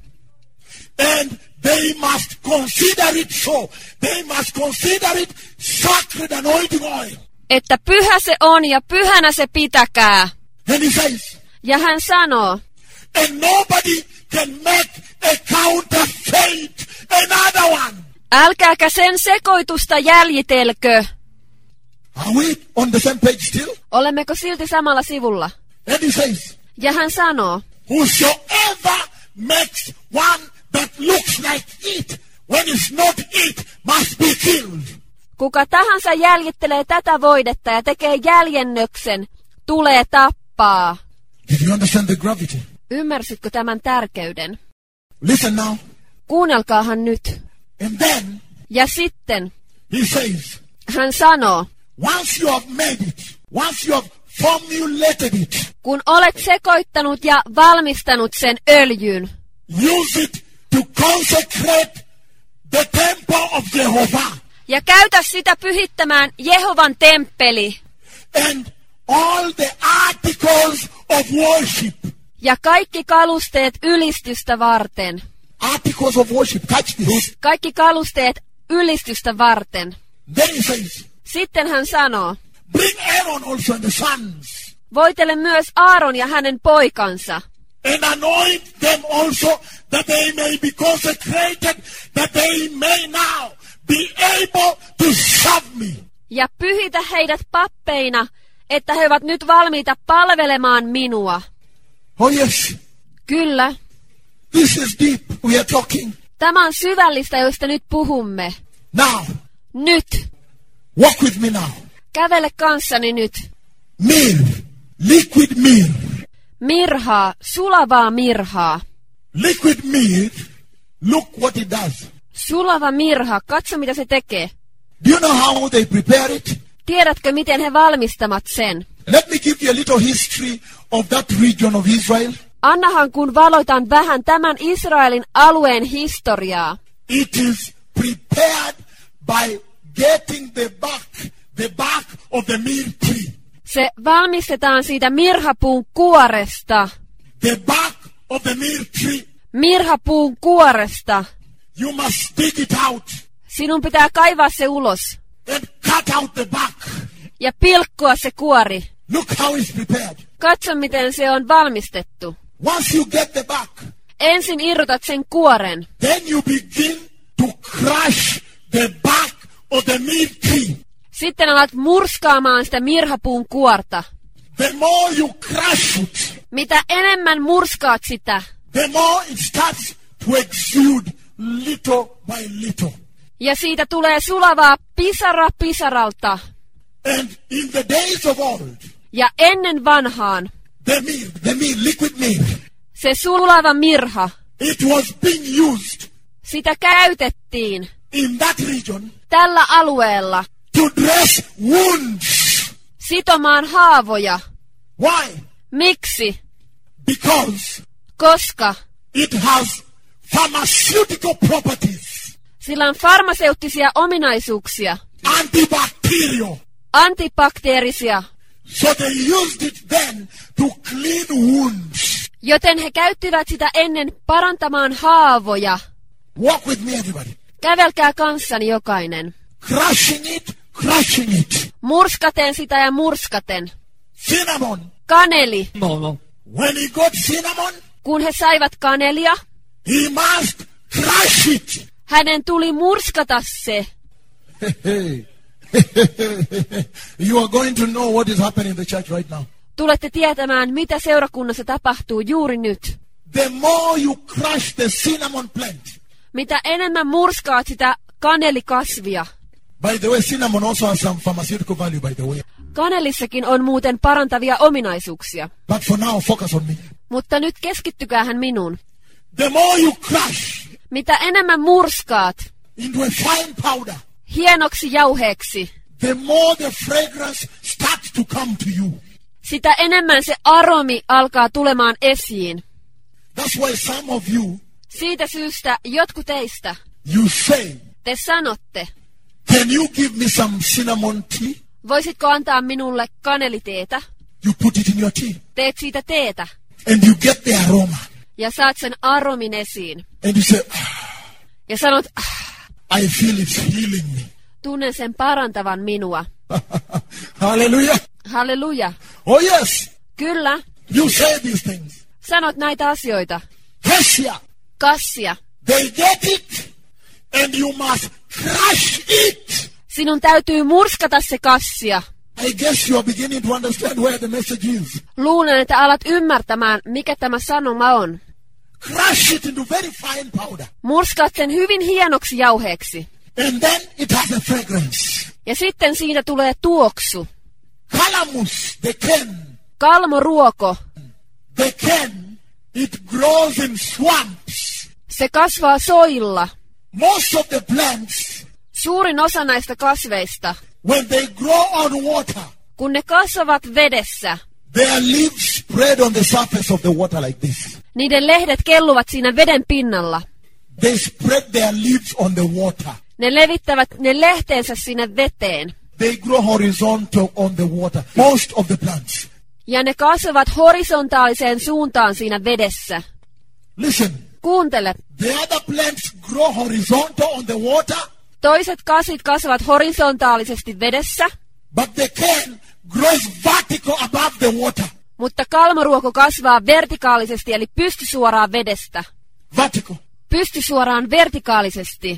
and they must consider it so. They must consider it sacred anointing oil. että pyhä se on ja pyhänä se pitäkää. And he says, Ja hän sanoo, and nobody can make a counterfeit, another one. älkääkä sen sekoitusta jäljitelkö. Are we on the same page still? Olemmeko silti samalla sivulla? And he says, Ja hän sanoo, whosoever makes one that looks like it, when it's not it, must be killed. kuka tahansa jäljittelee tätä voidetta ja tekee jäljennöksen, tulee tappaa. Did you understand the gravity? Ymmärsitkö tämän tärkeyden? Listen now. Kuunnelkaahan nyt. And then Ja sitten he says, hän sanoo, once you have made it, once you have formulated it, kun olet sekoittanut ja valmistanut sen öljyn, use it to consecrate the temple of Jehovah. ja käytä sitä pyhittämään Jehovan temppeli, And all the articles of worship. ja kaikki kalusteet ylistystä varten. Articles of worship. Catch this. Kaikki kalusteet ylistystä varten. Then he says, Sitten hän sanoo, bring Aaron also and the sons, voitele myös Aaron ja hänen poikansa, and anoint them also, that they may be consecrated, that they may now be able to serve me. ja pyhitä heidät pappeina, että he ovat nyt valmiita palvelemaan minua. Oh yes, Kyllä, this is deep. We are talking. tämä on syvällistä, josta nyt puhumme. Now, Nyt, walk with me now. kävele kanssani nyt. Myrrh, liquid myrrh. Mirhaa, sulavaa mirhaa. Liquid myrrh, look what it does. Sulava mirha, katso mitä se tekee. Do you know how they prepare it? Tiedätkö, miten he valmistavat sen? Let me give you a little history of that region of Israel. Annahan kun valoitan vähän tämän Israelin alueen historiaa. It is prepared by getting the bark, the bark of the myrrh tree. Se valmistetaan siitä mirhapuun kuoresta. The bark of the myrrh tree. Mirhapuun kuoresta. You must dig it out Sinun pitää kaivaa se ulos and cut out the bark. ja pilkkoa se kuori. Look how it's prepared. Katso, miten se on valmistettu. Once you get the bark, Ensin irrotat sen kuoren. then you begin to crush the bark of the myrrh tree. Sitten alat murskaamaan sitä mirhapuun kuorta. The more you crush it, Mitä enemmän murskaat sitä, the more it starts to exude little by little. ja siitä tulee sulavaa pisara pisaralta. And in the days of old, Ja ennen vanhaan the myrrh, the myrrh, liquid myrrh, se sulava mirha, it was being used sitä käytettiin in that region tällä alueella to dress wounds. sitomaan haavoja. Why? Miksi? Because Koska it has pharmaceutical properties, sillä on farmaseuttisia ominaisuuksia, antibacterial. antibakteerisia, So they used it then to clean wounds. joten he käyttivät sitä ennen parantamaan haavoja. Walk with me, everybody. Kävelkää kanssani jokainen. Crushing it, crushing it. Murskaten sitä ja murskaten. Cinnamon. Kaneli. Mono. When he got cinnamon, Kun he saivat kanelia, he must crush it. hänen tuli murskata se. Hey. You are going to know what is happening in the church right now. Tulette tietämään, mitä seurakunnassa tapahtuu juuri nyt. The more you crush the cinnamon plant. Mitä enemmän murskaat sitä kanelikasvia. By the way, cinnamon also has some pharmaceutical value, by the way. Kanelissakin on muuten parantavia ominaisuuksia. But for now, focus on me. Mutta nyt keskittykäähän minuun. The more you crush Mitä enemmän murskaat into a fine powder, hienoksi jauheeksi, the more the fragrance starts to come to you. sitä enemmän se aromi alkaa tulemaan esiin. That's why some of you, Siitä syystä jotkut teistä, you say, te sanotte, can you give me some cinnamon tea? voisitko antaa minulle kaneliteetä? You put it in your tea. Teet siitä teetä And you get the aroma. ja saat sen aromin esiin. And you say, ah, Ja sanot, ah, I feel it's healing me. tunnen sen parantavan minua. Hallelujah. Halleluja. Oh yes, Kyllä, you say these things. sanot näitä asioita. Cassia, Kassia. they get it and you must crush it. Sinun täytyy murskata se kassia. I guess you are beginning to understand where the message is. Luulen, että alat ymmärtämään, mikä tämä sanoma on. Crush it into very fine powder. Murskaat sen hyvin hienoksi jauheeksi. And then it has a fragrance. Ja sitten siitä tulee tuoksu. Calamus, the ken, Kalmoruoko. the ken, it grows in swamps. Se kasvaa soilla. Most of the plants, Suurin osa näistä kasveista, when they grow on water, kun ne kasvavat vedessä, their leaves spread on the surface of the water like this. niiden lehdet kelluvat siinä veden pinnalla. They spread their leaves on the water. Ne levittävät ne lehteensä sinne veteen. They grow horizontal on the water. Most of the plants. Ja ne kasvavat horisontaaliseen suuntaan siinä vedessä. Listen, Kuuntele. the other plants grow horizontal on the water, Toiset kasvit kasvavat horisontaalisesti vedessä, but the ken grows vertical above the water. mutta kalmoruoko kasvaa vertikaalisesti eli pystysuoraan vedestä. Vertical. Pystysuoraan vertikaalisesti.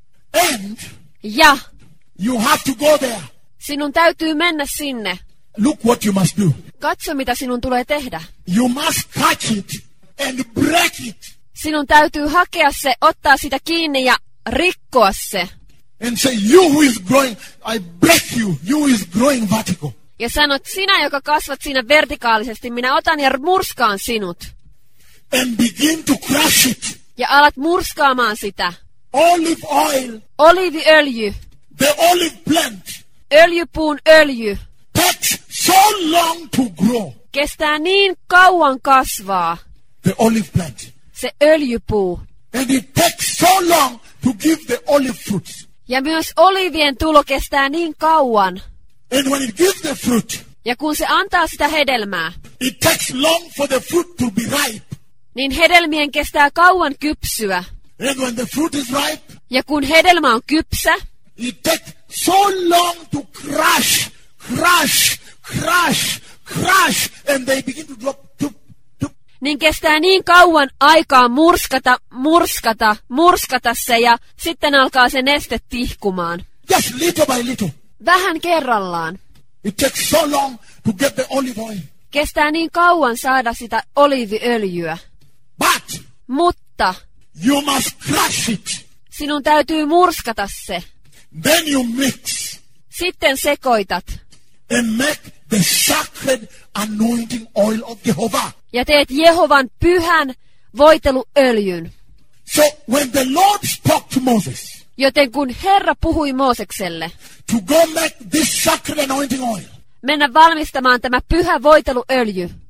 And Ja you have to go there. sinun täytyy mennä sinne. Look what you must do. Katso, mitä sinun tulee tehdä. You must catch it and break it Sinun täytyy hakea se, ottaa sitä kiinni ja rikkoa se. and say, you who is growing, I break you. You who is growing vertical. Ja sanot, sinä, joka kasvat siinä vertikaalisesti, minä otan ja murskaan sinut. And begin to crush it. Ja alat murskaamaan sitä. Olive oil, Oliiviöljy, the olive plant, öljypuun öljy, takes so long to grow. kestää niin kauan kasvaa, The olive plant. se öljypuu. And it takes so long to give the olive fruits. Ja myös oliivien tulo kestää niin kauan. And when it gives the fruit, Ja kun se antaa sitä hedelmää, it takes long for the fruit to be ripe. niin hedelmien kestää kauan kypsyä. And when the fruit is ripe, Ja kun hedelmä on kypsä, it takes so long to crush, crush, crush, crush, and they begin to drop. Tup, tup. niin kestää niin kauan aikaa murskata, murskata, murskata se ja sitten alkaa se neste tihkumaan. Just little by little. Vähän kerrallaan. It takes so long to get the olive oil. Kestää niin kauan saada sitä oliiviöljyä. But Mutta you must crush it. sinun täytyy murskata se. Then you mix Sitten sekoitat and make the sacred anointing oil of Jehovah. ja teet Jehovan pyhän voiteluöljyn. So when the Lord spoke to Moses Joten kun Herra puhui Moosekselle to go make this sacred anointing oil, mennä valmistamaan tämä pyhä voiteluöljy,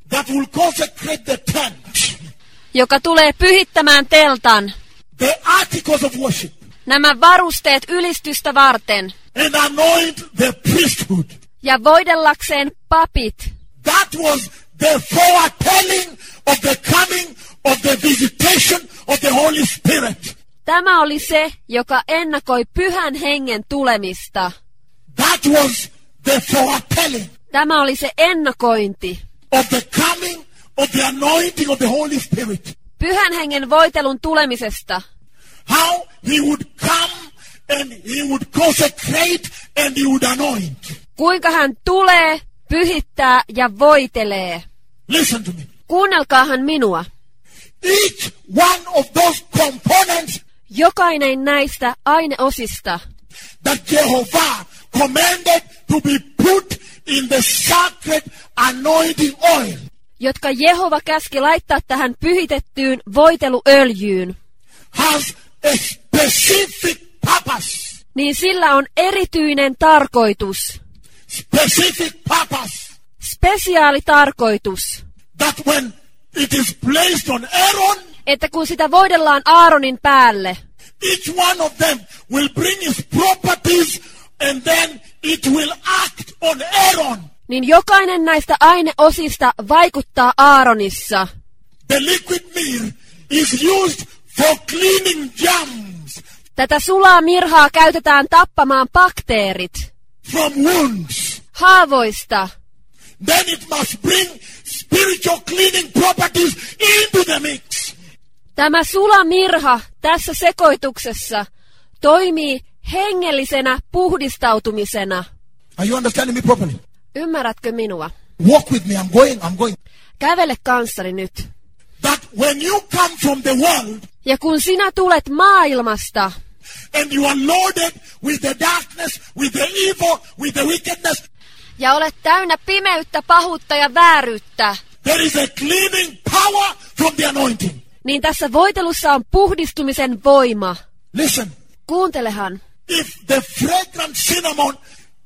that will consecrate the tent, joka tulee pyhittämään teltan, the articles of worship, nämä varusteet ylistystä varten, and anoint the priesthood. ja voidellakseen papit. That was the foretelling of the coming of the visitation of the Holy Spirit. Tämä oli se, joka ennakoi pyhän hengen tulemista. That was the foretelling Tämä oli se ennakointi. of the coming of the anointing of the Holy Spirit. Pyhän hengen voitelun tulemisesta. How he would come and he would consecrate and he would anoint. Kuinka hän tulee, pyhittää ja voitelee. Listen to me. Kuunnelkaahan minua. Each one of those components Jokainen näistä aineosista, that Jehovah commanded to be put in the sacred anointing oil, jotka Jehova käski laittaa tähän pyhitettyyn voiteluöljyyn, has a specific purpose. niin sillä on erityinen tarkoitus, Specific purpose. spesiaali tarkoitus, That when it is placed on Aaron, että kun sitä voidellaan Aaronin päälle, each one of them will bring his properties and then it will act on Aaron. niin jokainen näistä aineosista vaikuttaa Aaronissa. The liquid myrrh is used for cleaning germs Tätä sulaa mirhaa käytetään tappamaan bakteerit from wounds. haavoista. Then it must bring spiritual cleaning properties into the mix. Tämä sula mirha tässä sekoituksessa toimii hengellisenä puhdistautumisena. Are you understanding me properly? Ymmärrätkö minua? Walk with me. I'm going. I'm going. Kävele kanssani nyt. That when you come from the world Ja kun sinä tulet maailmasta, and you are loaded with the darkness, with the evil, with the wickedness, ja olet täynnä pimeyttä, pahuutta ja vääryyttä, there is a cleaning power from the anointing. niin tässä voitelussa on puhdistumisen voima. Listen, Kuuntelehan. if the fragrant cinnamon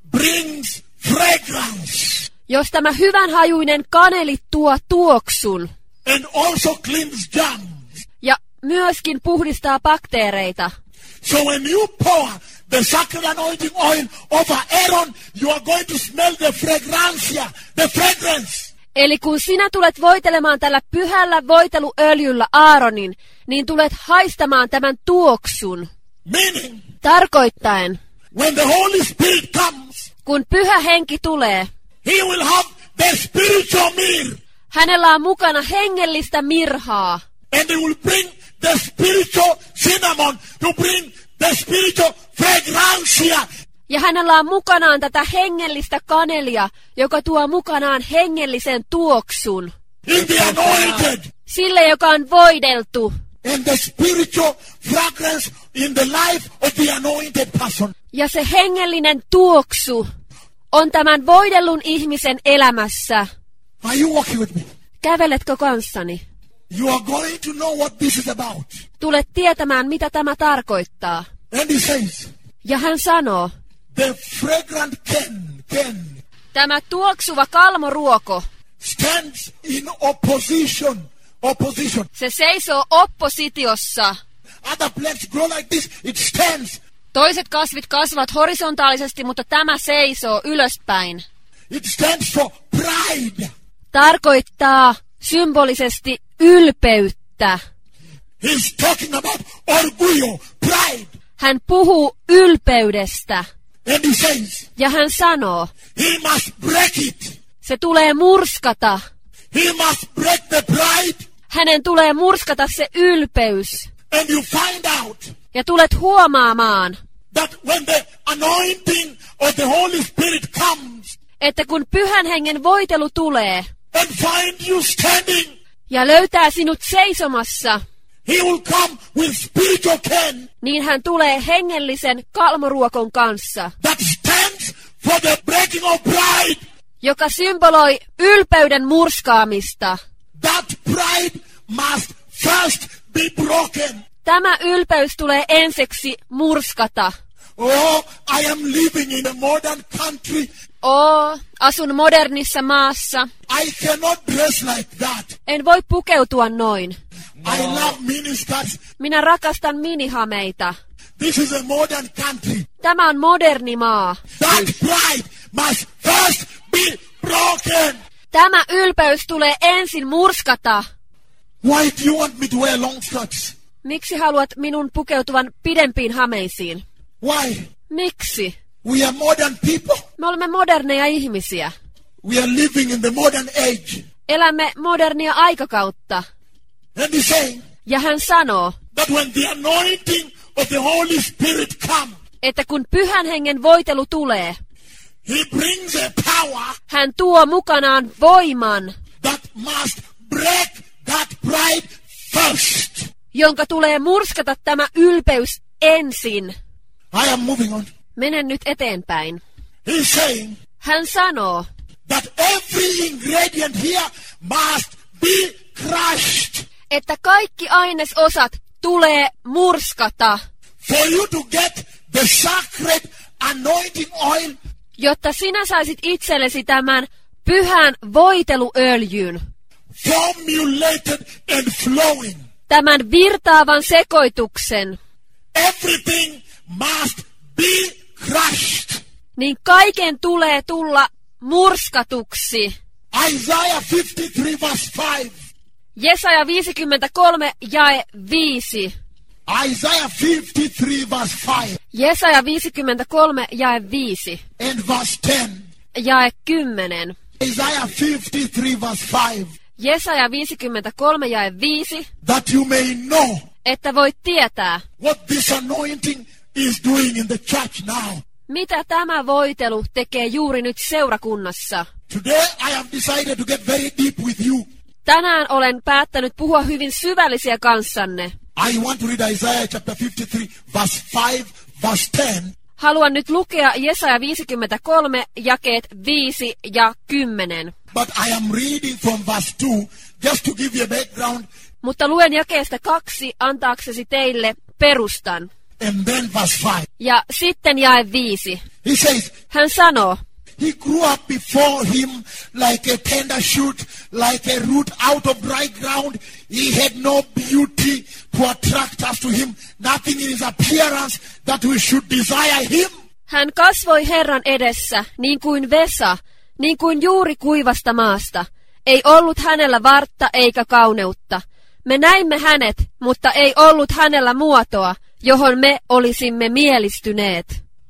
brings fragrance Jos tämä hyvänhajuinen kaneli tuo tuoksun and also cleans germs, ja myöskin puhdistaa bakteereita, so when you pour the sacred anointing oil over Aaron, you are going to smell the fragrantia, the fragrance. eli kun sinä tulet voitelemaan tällä pyhällä voiteluöljyllä Aaronin, niin tulet haistamaan tämän tuoksun. Meaning, Tarkoittaen, when the Holy Spirit comes, kun pyhä henki tulee, he will have the spiritual myrrh, hänellä on mukana hengellistä mirhaa. and he will bring the spiritual cinnamon to bring the spiritual fragrantia. Ja hänellä on mukanaan tätä hengellistä kanelia, joka tuo mukanaan hengellisen tuoksun. In the anointed, Sille, joka on voideltu. and the spiritual fragrance in the life of the anointed person. Ja se hengellinen tuoksu on tämän voidellun ihmisen elämässä. Are you walking with me? Käveletkö kanssani? You are going to know what this is about. Tulet tietämään, mitä tämä tarkoittaa. And he says, Ja hän sanoo, the fragrant ken, ken tämä tuoksuva kalmoruoko, stands in opposition, opposition. se seisoo oppositiossa. Other plants grow like this, it stands. Toiset kasvit kasvavat horisontaalisesti, mutta tämä seisoo ylöspäin. It stands for pride. Tarkoittaa symbolisesti ylpeyttä. He's talking about orgullo, pride. Hän puhuu ylpeydestä. And he says, Ja hän sanoo, he must break it. se tulee murskata. He must break the pride. Hänen tulee murskata se ylpeys. And you find out Ja tulet huomaamaan, that when the anointing of the Holy Spirit comes että kun pyhän hengen voitelu tulee and find you standing, ja löytää sinut seisomassa, he will come with spiritual ken niin hän tulee hengellisen kalmoruokon kanssa, that stands for the breaking of pride. joka symboloi ylpeyden murskaamista. That pride must first be broken. Tämä ylpeys tulee ensiksi murskata. Oh, I am living in a modern country. Oo, asun modernissa maassa. I cannot dress like that. En voi pukeutua noin. I love miniskirts. Minä rakastan minihameita. This is a modern country. Tämä on moderni maa. That pride must first be broken. Tämä ylpeys tulee ensin murskata. Why do you want me to wear long skirts? Miksi haluat minun pukeutuvan pidempiin hameisiin? Why? Miksi? We are modern people. Me olemme moderneja ihmisiä. We are living in the modern age. Elämme modernia aikakautta. And he's saying Ja hän sanoo, that when the anointing of the Holy Spirit comes, että kun pyhän hengen voitelu tulee, he brings a power hän tuo mukanaan voiman, that must break that pride first. jonka tulee murskata tämä ylpeys ensin. I am moving on. Menen nyt eteenpäin. He's saying Hän sanoo, that every ingredient here must be crushed. että kaikki ainesosat tulee murskata, For you to get the sacred anointing oil, jotta sinä saisit itsellesi tämän pyhän voiteluöljyn, formulated and flowing. tämän virtaavan sekoituksen, Everything must be crushed. niin kaiken tulee tulla murskatuksi. Isaiah fifty-three verse five. Jesaja viisikymmentäkolme jae viisi. Isaiah fifty-three verse five Jesaja viisikymmentäkolme jae viisi. and verse ten. Jae kymmenen. Isaiah fifty-three verse five. Jesaja viisikymmentäkolme jae viisi. That you may know Että voit tietää, what this anointing is doing in the church now. mitä tämä voitelu tekee juuri nyt seurakunnassa. Today I have decided to get very deep with you. Tänään olen päättänyt puhua hyvin syvällisiä kanssanne. I want to read Isaiah chapter fifty-three verse five verse ten. Haluan nyt lukea Jesaja viisikymmentäkolme jakeet viisi ja kymmenen. But I am reading from verse two just to give you a background, Mutta luen jakeesta kaksi antaaksesi teille perustan. and then verse five. Ja sitten jae viisi. He says, Hän sanoo, he grew up before him like a tender shoot, like a root out of dry ground. He had no beauty to attract us to him, nothing in his appearance that we should desire him. hän kasvoi Herran edessä, niin kuin Vesa, niin kuin juuri kuivasta maasta. Ei ollut hänellä vartta eikä kauneutta. Me näimme hänet, mutta ei ollut hänellä muotoa, johon me olisimme mielistyneet.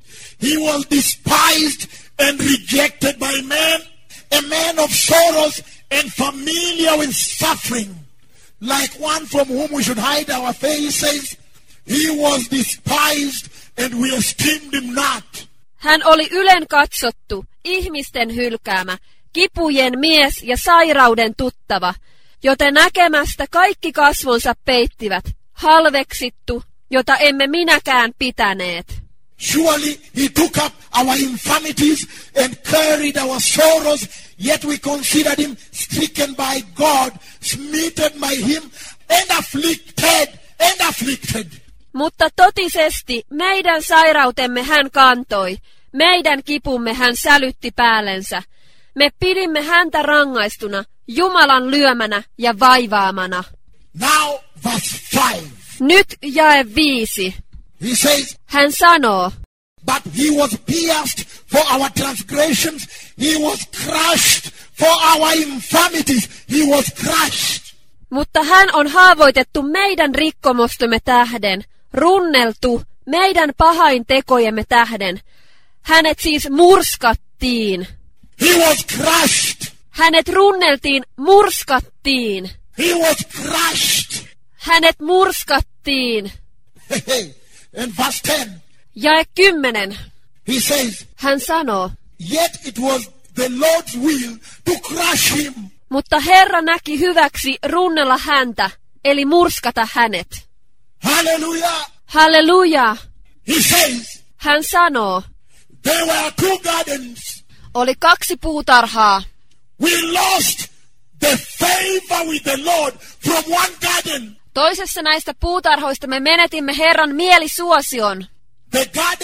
He was despised and rejected by men, a man of sorrows and familiar with suffering, like one from whom we should hide our faces. He was despised and we esteemed him not. Hän oli ylen katsottu, ihmisten hylkäämä, kipujen mies ja sairauden tuttava, joten näkemästä kaikki kasvonsa peittivät, halveksittu, jota emme minäkään pitäneet. Surely he took up our infirmities and carried our sorrows, yet we considered him stricken by God, smitten by him, and afflicted, and afflicted. Mutta totisesti meidän sairautemme hän kantoi, meidän kipumme hän sälytti päällensä. Me pidimme häntä rangaistuna, Jumalan lyömänä ja vaivaamana. Now verse five. Nyt jae viisi. He says, Hän sanoo, but he was pierced for our transgressions, he was crushed for our infirmities, he was crushed. mutta hän on haavoitettu meidän rikkomustomme tähden, runneltu meidän pahain tekojemme tähden. Hänet siis murskattiin. He was crushed. Hänet runneltiin, murskattiin. He was crushed. Hänet murskattiin. Hey, hey. And verse ten, Jae kymmenen. he says, Hän sanoo, yet it was the Lord's will to crush him. mutta Herra näki hyväksi runnella häntä, eli murskata hänet. Hallelujah. Halleluja! He says, Hän sanoo, there were two gardens. oli kaksi puutarhaa. We lost the favor with the Lord from one garden. Toisessa näistä puutarhoista me menetimme Herran mielisuosion. The garden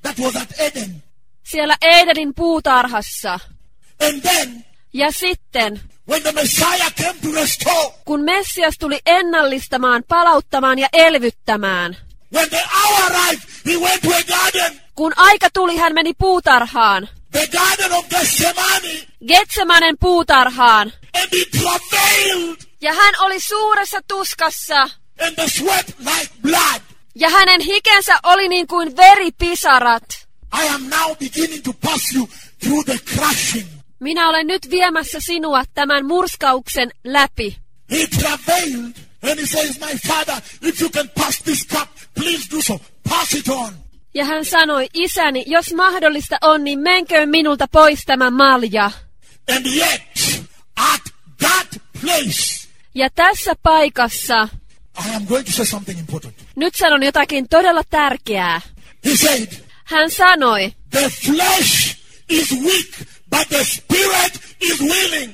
That was at Eden. siellä Edenin puutarhassa. And then, Ja sitten, when the Messiah came to restore, kun Messias tuli ennallistamaan, palauttamaan ja elvyttämään, when the hour arrived, he went to a garden, kun aika tuli, hän meni puutarhaan, the garden of Gethsemane, Getsemanen puutarhaan, and he travailed, ja hän oli suuressa tuskassa, and the sweat like blood. ja hänen hikensä oli niin kuin veripisarat. I am now beginning to pass you through the crushing. Minä olen nyt viemässä sinua tämän murskauksen läpi. He travailed, and he says, my father, if you can pass this cup, please do so. Pass it on. Ja hän sanoi, isäni, jos mahdollista on, niin menköön minulta pois tämä malja. And yet, at that place, Ja tässä paikassa, I am going to say something important. nyt sanon jotakin todella tärkeää. He said, Hän sanoi, the flesh is weak, but the spirit is willing.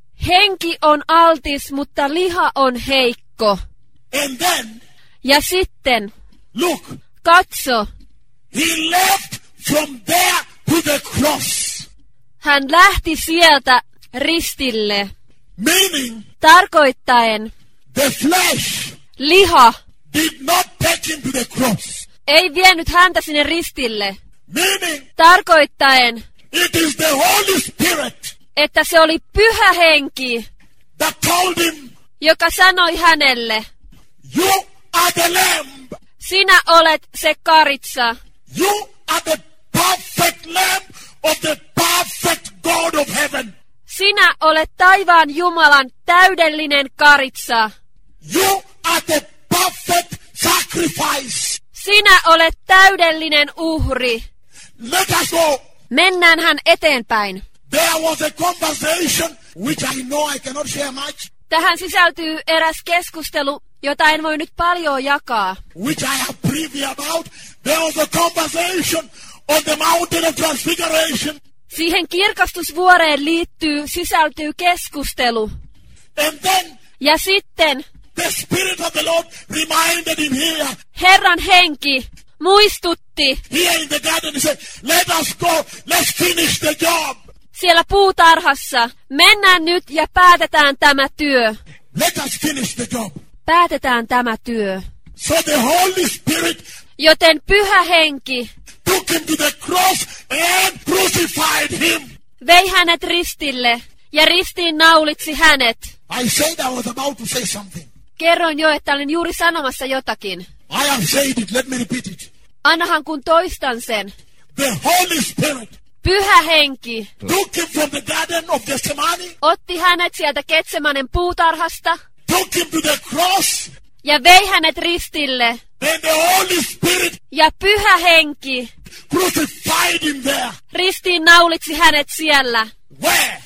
henki on altis, mutta liha on heikko. And then, Ja sitten, look, katso, he left from there to the cross. hän lähti sieltä ristille, Meaning, tarkoittaen, the flesh liha did not take him to the cross. ei vienyt häntä sinne ristille, Meaning, tarkoittaen, it is the Holy Spirit että se oli pyhä henki, that told him, joka sanoi hänelle, you are the lamb. sinä olet se karitsa, You are the perfect lamb of the perfect God of heaven. sinä olet taivaan Jumalan täydellinen karitsa, You are the perfect sacrifice. sinä olet täydellinen uhri. Let us go. Mennään hän eteenpäin. There was a conversation which I know I cannot share much, Tähän sisältyy eräs keskustelu, jota en voi nyt paljon jakaa. which I have preview about. There was a conversation on the mountain of transfiguration. Siihen kirkastusvuoreen liittyy, sisältyy keskustelu. And then Ja sitten the Spirit of the Lord reminded him here, Herran henki muistutti here in the garden. He said, let us go. Let's finish the job. siellä puutarhassa, mennään nyt ja päätetään tämä työ. Let us finish the job. Päätetään tämä työ. So the Holy Spirit Joten pyhä henki took him to the cross and crucified him. vei hänet ristille ja ristiin naulitsi hänet. I said I was about to say something. Kerroin jo, että olin juuri sanomassa jotakin. I have said it. Let me repeat it. Annahan kun toistan sen. The Holy Spirit Pyhä henki took him from the garden of Gethsemane, otti hänet sieltä Getsemanen puutarhasta took him to the cross, ja vei hänet ristille. and the Holy Spirit Ja pyhä henki crucified him there. ristiin naulitsi hänet siellä. Where?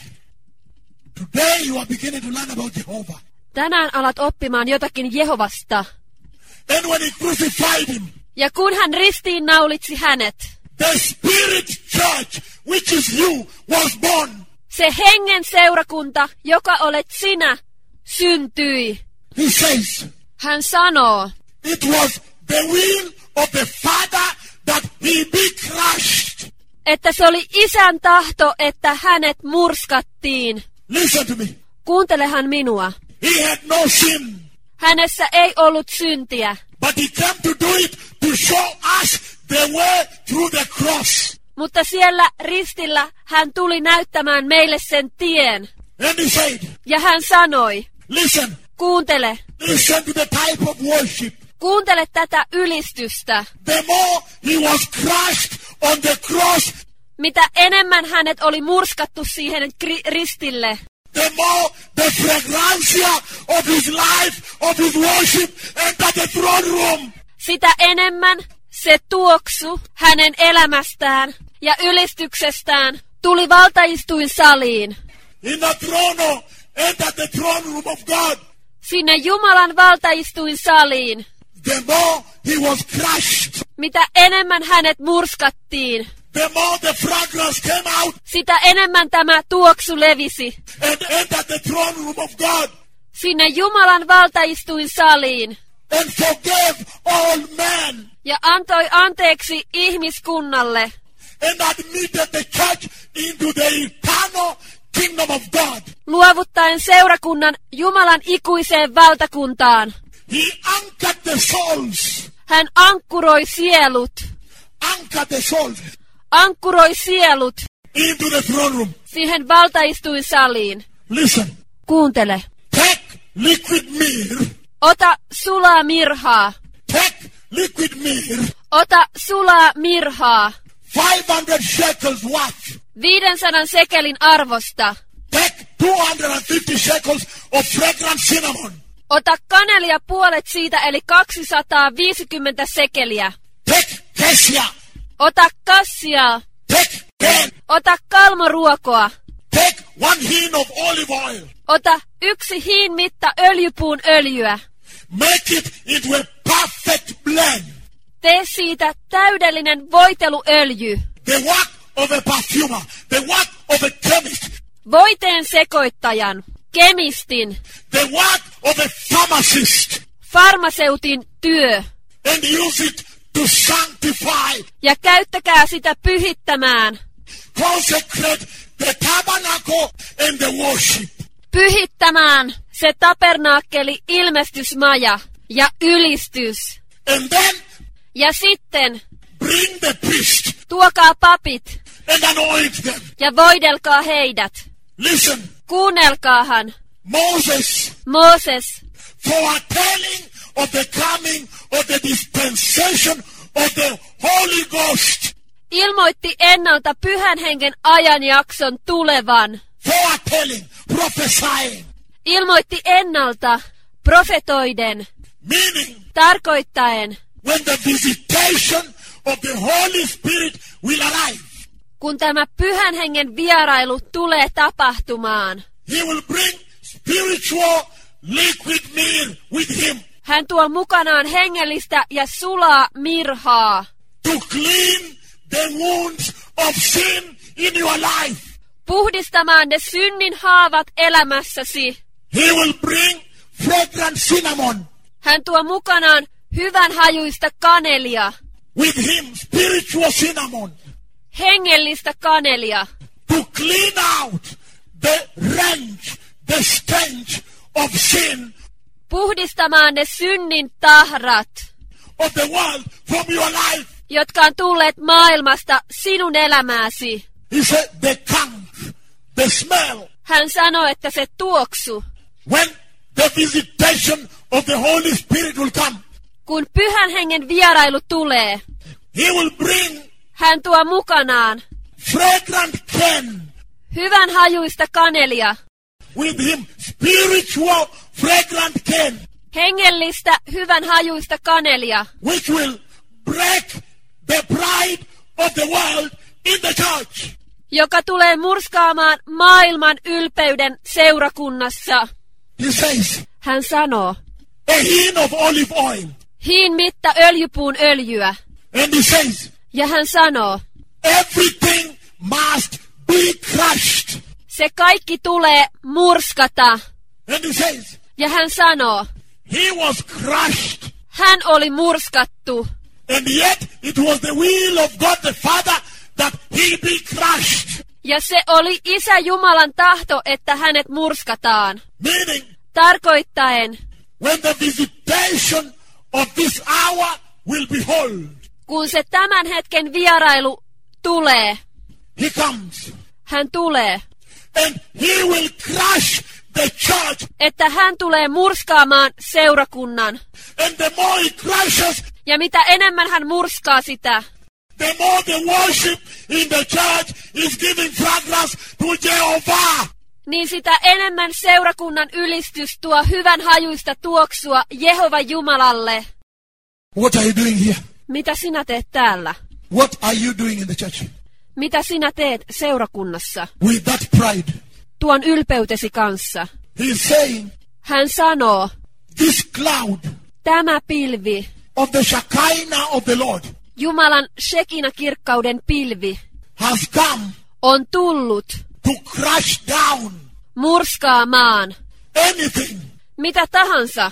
Today you are beginning to learn about Jehovah. Tänään alat oppimaan jotakin Jehovasta. And when he crucified him, Ja kun hän ristiin naulitsi hänet, the Spirit Church, which is you, was born. se hengen seurakunta, joka olet sinä, syntyi. He says, Hän sanoo, it was the will of the Father that he be crushed. että se oli isän tahto, että hänet murskattiin. Listen to me. Kuuntelehan minua. He had no sin, Hänessä ei ollut syntiä, but he came to do it to show us the way through the cross. mutta siellä ristillä hän tuli näyttämään meille sen tien. And he said, Ja hän sanoi, listen, kuuntele, listen to the type of worship. kuuntele tätä ylistystä. The more he was crushed on the cross, Mitä enemmän hänet oli murskattu siihen kri- ristille, the more the fragrantia of his life, of his worship, entered the throne room. sitä enemmän se tuoksu hänen elämästään ja ylistyksestään tuli valtaistuin saliin. In the throne, entered the throne room of God. Sinne Jumalan valtaistuin saliin. The more he was crushed, Mitä enemmän hänet murskattiin, the more the fragrance came out sitä enemmän tämä tuoksu levisi. and entered the throne room of God. Sinne Jumalan valtaistuin saliin. and forgave all men ja antoi anteeksi ihmiskunnalle and admitted the church into the eternal kingdom of God. luovuttaen seurakunnan Jumalan ikuiseen valtakuntaan. He anchored the souls. Hän ankkuroi sielut, Anchored the souls ankkuroi sielut into the throne room. siihen valtaistuinsaliin. Listen. Kuuntele. Take liquid myrrh. Ota sulaa mirhaa. Take liquid myrrh. Ota sulaa mirhaa. five hundred shekels worth. viisisataa sekelin arvosta. Take two hundred fifty shekels of fragrant cinnamon. Ota kanelia puolet siitä eli kaksisataaviisikymmentä sekeliä. Take cassia. Ota kassia. Take ten. Ota kalmoruokoa. Take one hin of olive oil. Ota yksi hiin mitta öljypuun öljyä. Make it into a perfect blend. Tee siitä täydellinen voiteluöljy. The work of a perfumer. The work of a chemist. Voiteen sekoittajan. Kemistin. The work of a pharmacist. Farmaseutin työ. And use it to sanctify. Ja käyttäkää sitä pyhittämään. Consecrate the tabernacle and the worship. Pyhittämään se tabernaakkeli, ilmestysmaja ja ylistys. And then Ja sitten bring the priest tuokaa papit and anoint them. ja voidelkaa heidät. Listen, Kuunnelkaahan Moses, Mooses foretelling of the coming of the dispensation of the Holy Ghost. ilmoitti ennalta pyhän hengen ajanjakson tulevan. Foretelling, prophesying, Ilmoitti ennalta profetoiden, meaning tarkoittaen, when the visitation of the Holy Spirit will arrive, kun tämä pyhän hengen vierailu tulee tapahtumaan. he will bring spiritual liquid myrrh with him Hän tuo mukanaan hengellistä ja sulaa mirhaa, to clean the wounds of sin in your life. puhdistamaan ne synnin haavat elämässäsi. He will bring fragrant cinnamon Hän tuo mukanaan hyvän hajuista kanelia, with him, spiritual cinnamon, hengellistä kanelia, to clean out the wrench, the stench of sin puhdistamaan ne synnin tahrat, of the world from your life. jotka on tulleet maailmasta sinun elämääsi. He said the tongue, the smell, Hän sanoi, että se tuoksu, when the visitation of the Holy Spirit will come, kun pyhän hengen vierailu tulee, he will bring hän tuo mukanaan fragrant cane hyvän hajuista kanelia, with him, spiritual fragrant cane, hengellistä hyvän hajuista kanelia, which will break the pride of the world in the church. joka tulee murskaamaan maailman ylpeyden seurakunnassa. He says, Hän sanoo, a hin of olive oil. hiin mitta öljypuun öljyä. And he says, Ja hän sanoo, everything must be crushed. se kaikki tulee murskata. And he says, Ja hän sanoo, he was crushed. hän oli murskattu. And yet it was the will of God the Father that he be crushed. Ja se oli Isä Jumalan tahto, että hänet murskataan. Meaning, Tarkoittaen, when the visitation of this hour will behold, kun se tämän hetken vierailu tulee, he comes hän tulee, and he will crush the church. että hän tulee murskaamaan seurakunnan. And the more he crushes, Ja mitä enemmän hän murskaa sitä, the more the worship in the church is giving fragrance to Jehovah. niin sitä enemmän seurakunnan ylistys tuo hyvän hajuista tuoksua Jehova Jumalalle. What are you doing here? Mitä sinä teet täällä? What are you doing in the church? Mitä sinä teet seurakunnassa With that pride. tuon ylpeytesi kanssa? He's saying, Hän sanoo, this cloud tämä pilvi, of the Shekinah of the Lord Jumalan Shekina-kirkkauden pilvi, has come on tullut to crush down murskaamaan anything mitä tahansa,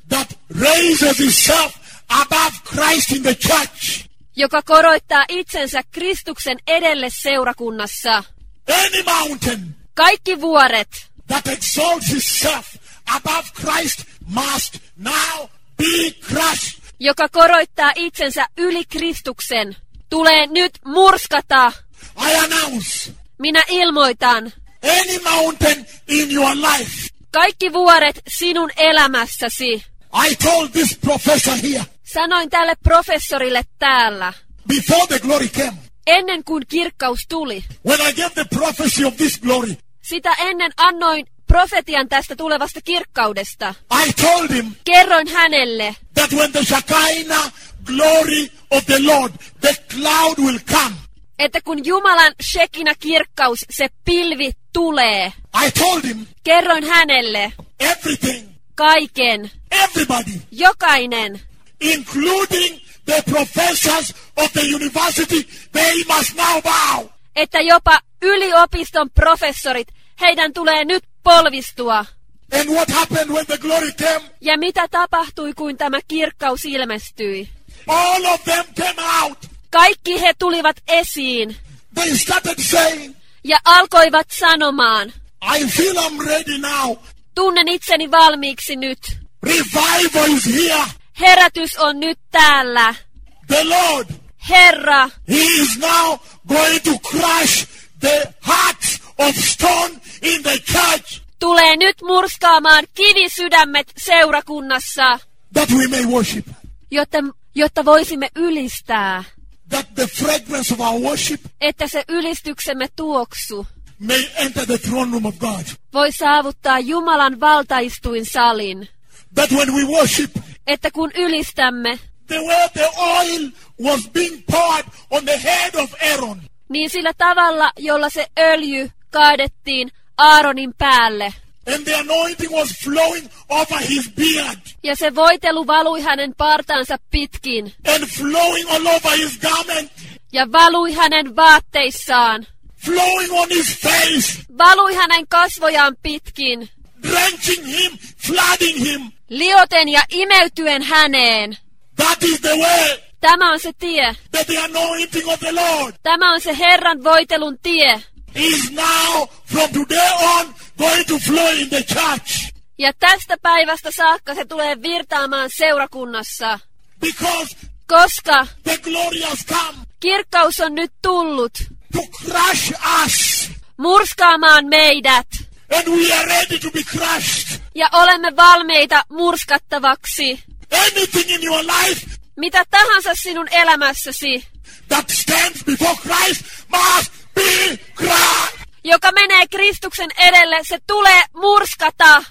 that raises itself above Christ in the church, joka koroittaa itsensä Kristuksen edelle seurakunnassa. any mountain Kaikki vuoret, that exalts itself above Christ must now be crushed. joka koroittaa itsensä yli Kristuksen, tulee nyt murskata. I announce, Minä ilmoitan, any mountain in your life. kaikki vuoret sinun elämässäsi. I told this professor here, Sanoin tälle professorille täällä, before the glory came, ennen kuin kirkkaus tuli. when I gave the prophecy of this glory, Sitä ennen annoin profetian tästä tulevasta kirkkaudesta. I told him Kerroin hänelle, that when the Shekinah glory of the Lord, the cloud will come. että kun Jumalan Shekina kirkkaus, se pilvi tulee. I told him Kerroin hänelle everything, kaiken, everybody, jokainen, including the professors of the university, they must now bow. että jopa yliopiston professorit, heidän tulee nyt polvistua. And what happened when the glory came? Ja mitä tapahtui, kun tämä kirkkaus ilmestyi? All of them came out. Kaikki he tulivat esiin They started saying, ja alkoivat sanomaan, I feel I'm ready now. tunnen itseni valmiiksi nyt. Revival is here. Herätys on nyt täällä. The Lord, Herra, He is now going to crush the hearts of stone in the church tulee nyt murskaamaan kivisydämet seurakunnassa, that we may worship. jotta, jotta voisimme ylistää, That the fragrance of our worship että se ylistyksemme tuoksu may enter the throne room of God. voi saavuttaa Jumalan valtaistuin salin, That when we worship, että kun ylistämme, the way the oil was being poured on the head of Aaron, niin sillä tavalla, jolla se öljy kaadettiin Aaronin päälle, and the anointing was flowing over his beard, ja se voitelu valui hänen partaansa pitkin, and flowing all over his garment, ja valui hänen vaatteissaan, flowing on his face, valui hänen kasvojaan pitkin, drenching him, flooding him. lioten ja imeytyen häneen. That is the way, Tämä on se tie. that the anointing of the Lord Tämä on se Herran voitelun tie. is now, from today on, going to flow in the church. Ja tästä päivästä saakka se tulee virtaamaan seurakunnassa. Because Koska the glory has come kirkkaus on nyt tullut to crush us. murskaamaan meidät. And we are ready to be crushed. Ja olemme valmeita murskattavaksi. Anything in your life Mitä tahansa sinun elämässäsi, that stands before Christ must be crushed. joka menee Kristuksen edelle, se tulee murskata.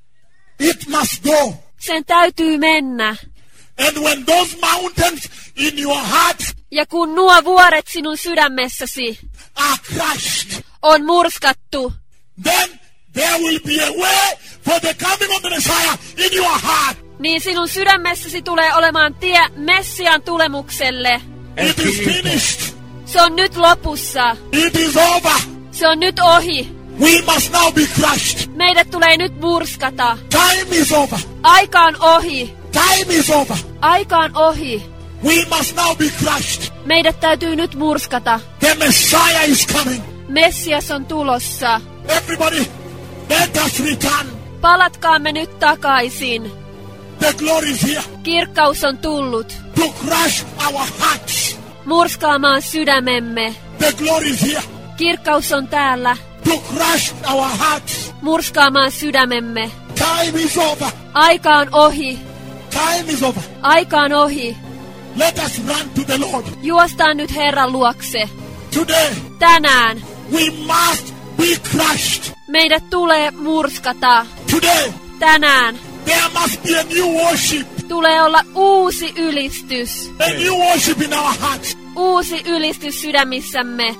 It must go. Sen täytyy mennä. And when those mountains in your heart Ja kun nuo vuoret sinun sydämessäsi are crushed, on murskattu, then there will be a way for the coming of the Messiah in your heart. niin sinun sydämessäsi tulee olemaan tie Messian tulemukselle. It is finished. Se on nyt lopussa. It is over. Se on nyt ohi. We must now be crushed. Meidät tulee nyt murskata. Time is over. Aika on ohi. Time is over. Aika on ohi. We must now be crushed. Meidät täytyy nyt murskata. The Messiah is coming. Messias on tulossa. Everybody, let us return. Palatkaamme nyt takaisin. The glory is here Kirkkaus on tullut. to crush our hearts. Murskaamaan sydämemme. The glory is here Kirkkaus on täällä. to crush our hearts. Murskaamaan sydämemme. Time is over. Aika on ohi. Time is over. Aika on ohi. Let us run to the Lord. Juostaan nyt Herran luokse. Today, Tänään we must be crushed. meidät tulee murskata. Today, Tänään there must be a new worship. tulee olla uusi ylistys. A new worship in our hearts. Uusi ylistys sydämissämme.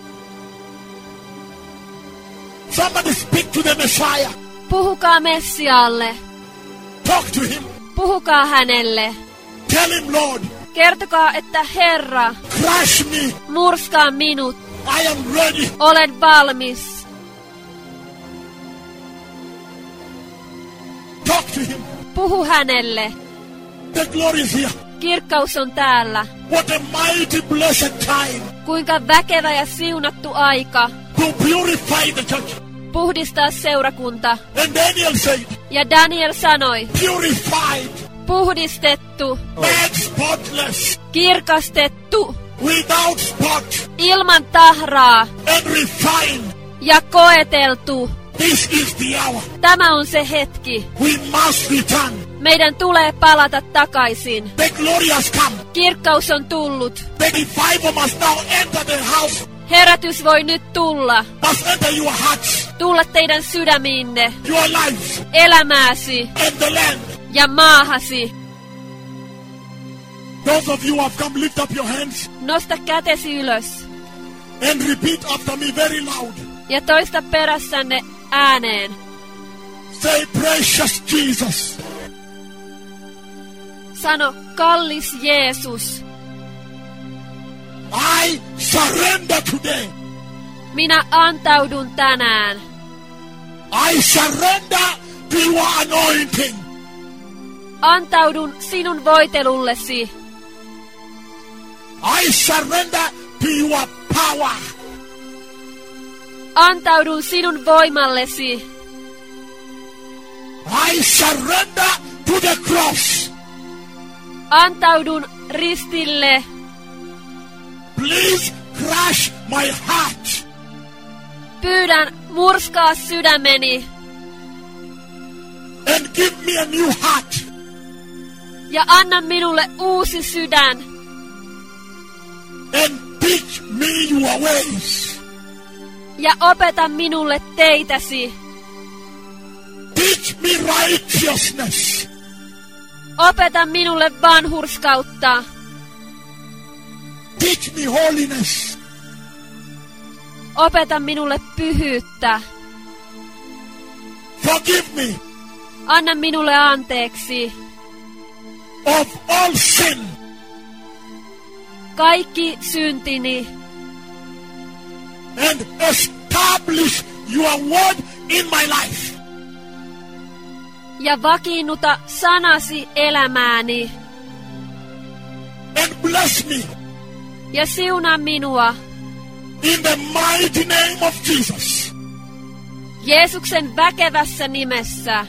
Somebody speak to the Messiah. Puhukaa Messialle. Talk to him. Puhukaa hänelle. Tell him, Lord, Kertokaa, että Herra, crush me. murskaa minut. I am ready. Olen valmis. Talk to him. Puhu hänelle. The glory is here. Kirkkaus on täällä. What a mighty blessed time Kuinka väkevä ja siunattu aika to purify the church. puhdistaa seurakunta. And Daniel said, Ja Daniel sanoi, purified, puhdistettu, made spotless, kirkastettu, without spot, ilman tahraa and refined. ja koeteltu. This is the hour. Tämä on se hetki. We must return. Meidän tulee palata takaisin. The glory has come. Kirkkaus on tullut. The revival must now enter the house. Herätys voi nyt tulla. Must enter your hearts, Tulla teidän sydämiinne, your lives, elämääsi and the land. ja maahasi. Those of you who have come, lift up your hands Nosta kätesi ylös and repeat after me very loud. ja toista perässänne ääneen. Say, precious Jesus, Sano, kallis Jeesus, I surrender today. minä antaudun tänään. I surrender to your anointing. Antaudun sinun voitelullesi. I surrender to your power. Antaudun sinun voimallesi. I surrender to the cross. Antaudun ristille. Please crush my heart. Pyydän, murskaa sydämeni And give me a new heart. ja anna minulle uusi sydän And teach me your ways. ja opeta minulle teitäsi. Teach me righteousness. Opeta minulle vanhurskautta. Teach me holiness. Opeta minulle pyhyyttä. Forgive me Anna minulle anteeksi of all sin. kaikki syntini And establish your word in my life. ja vakiinnuta sanasi elämääni And bless me ja siunaa minua in the mighty name of Jesus. Jeesuksen väkevässä nimessä.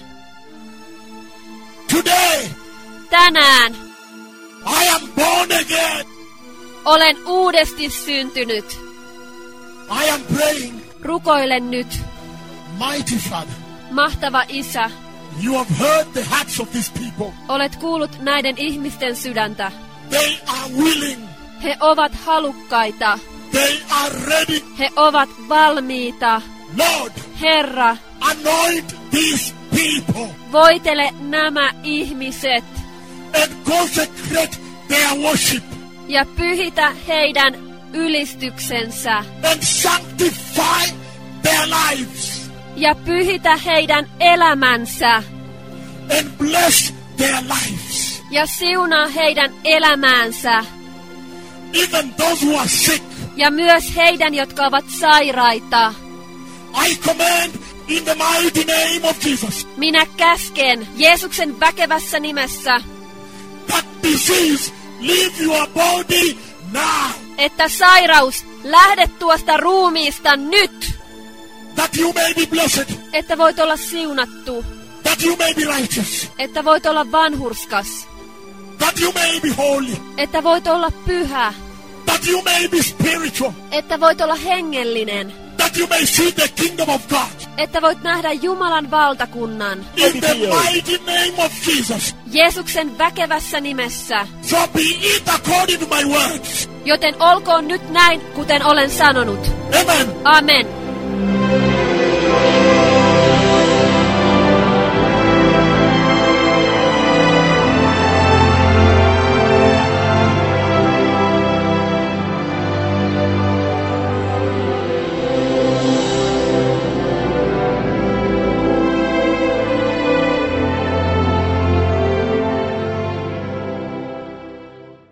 Today, Tänään I am born again. olen uudesti syntynyt. I am praying, Rukoilen nyt, mighty Father, mahtava Isä. you have heard the hearts of these people. Olet kuullut näiden ihmisten sydäntä. They are willing. He ovat halukkaita. They are ready. He ovat valmiita. Lord, Herra, anoint these people voitele nämä ihmiset and consecrate their worship ja pyhitä heidän ylistyksensä and sanctify their lives ja pyhitä heidän elämänsä and bless their lives. ja siunaa heidän elämäänsä Even those who are sick, ja myös heidän, jotka ovat sairaita. I command in the mighty name of Jesus Minä käsken Jeesuksen väkevässä nimessä, that disease leave your body now, että sairaus lähde tuosta ruumiista nyt, that you may be blessed, että voit olla siunattu, that you may be righteous, että voit olla vanhurskas, that you may be holy, että voit olla pyhä, that you may be spiritual, että voit olla hengellinen, that you may see the kingdom of God. että voit nähdä Jumalan valtakunnan. In the mighty name of Jesus. Jeesuksen väkevässä nimessä. So be it according to my words. Joten olkoon nyt näin, kuten olen sanonut. Amen. Amen.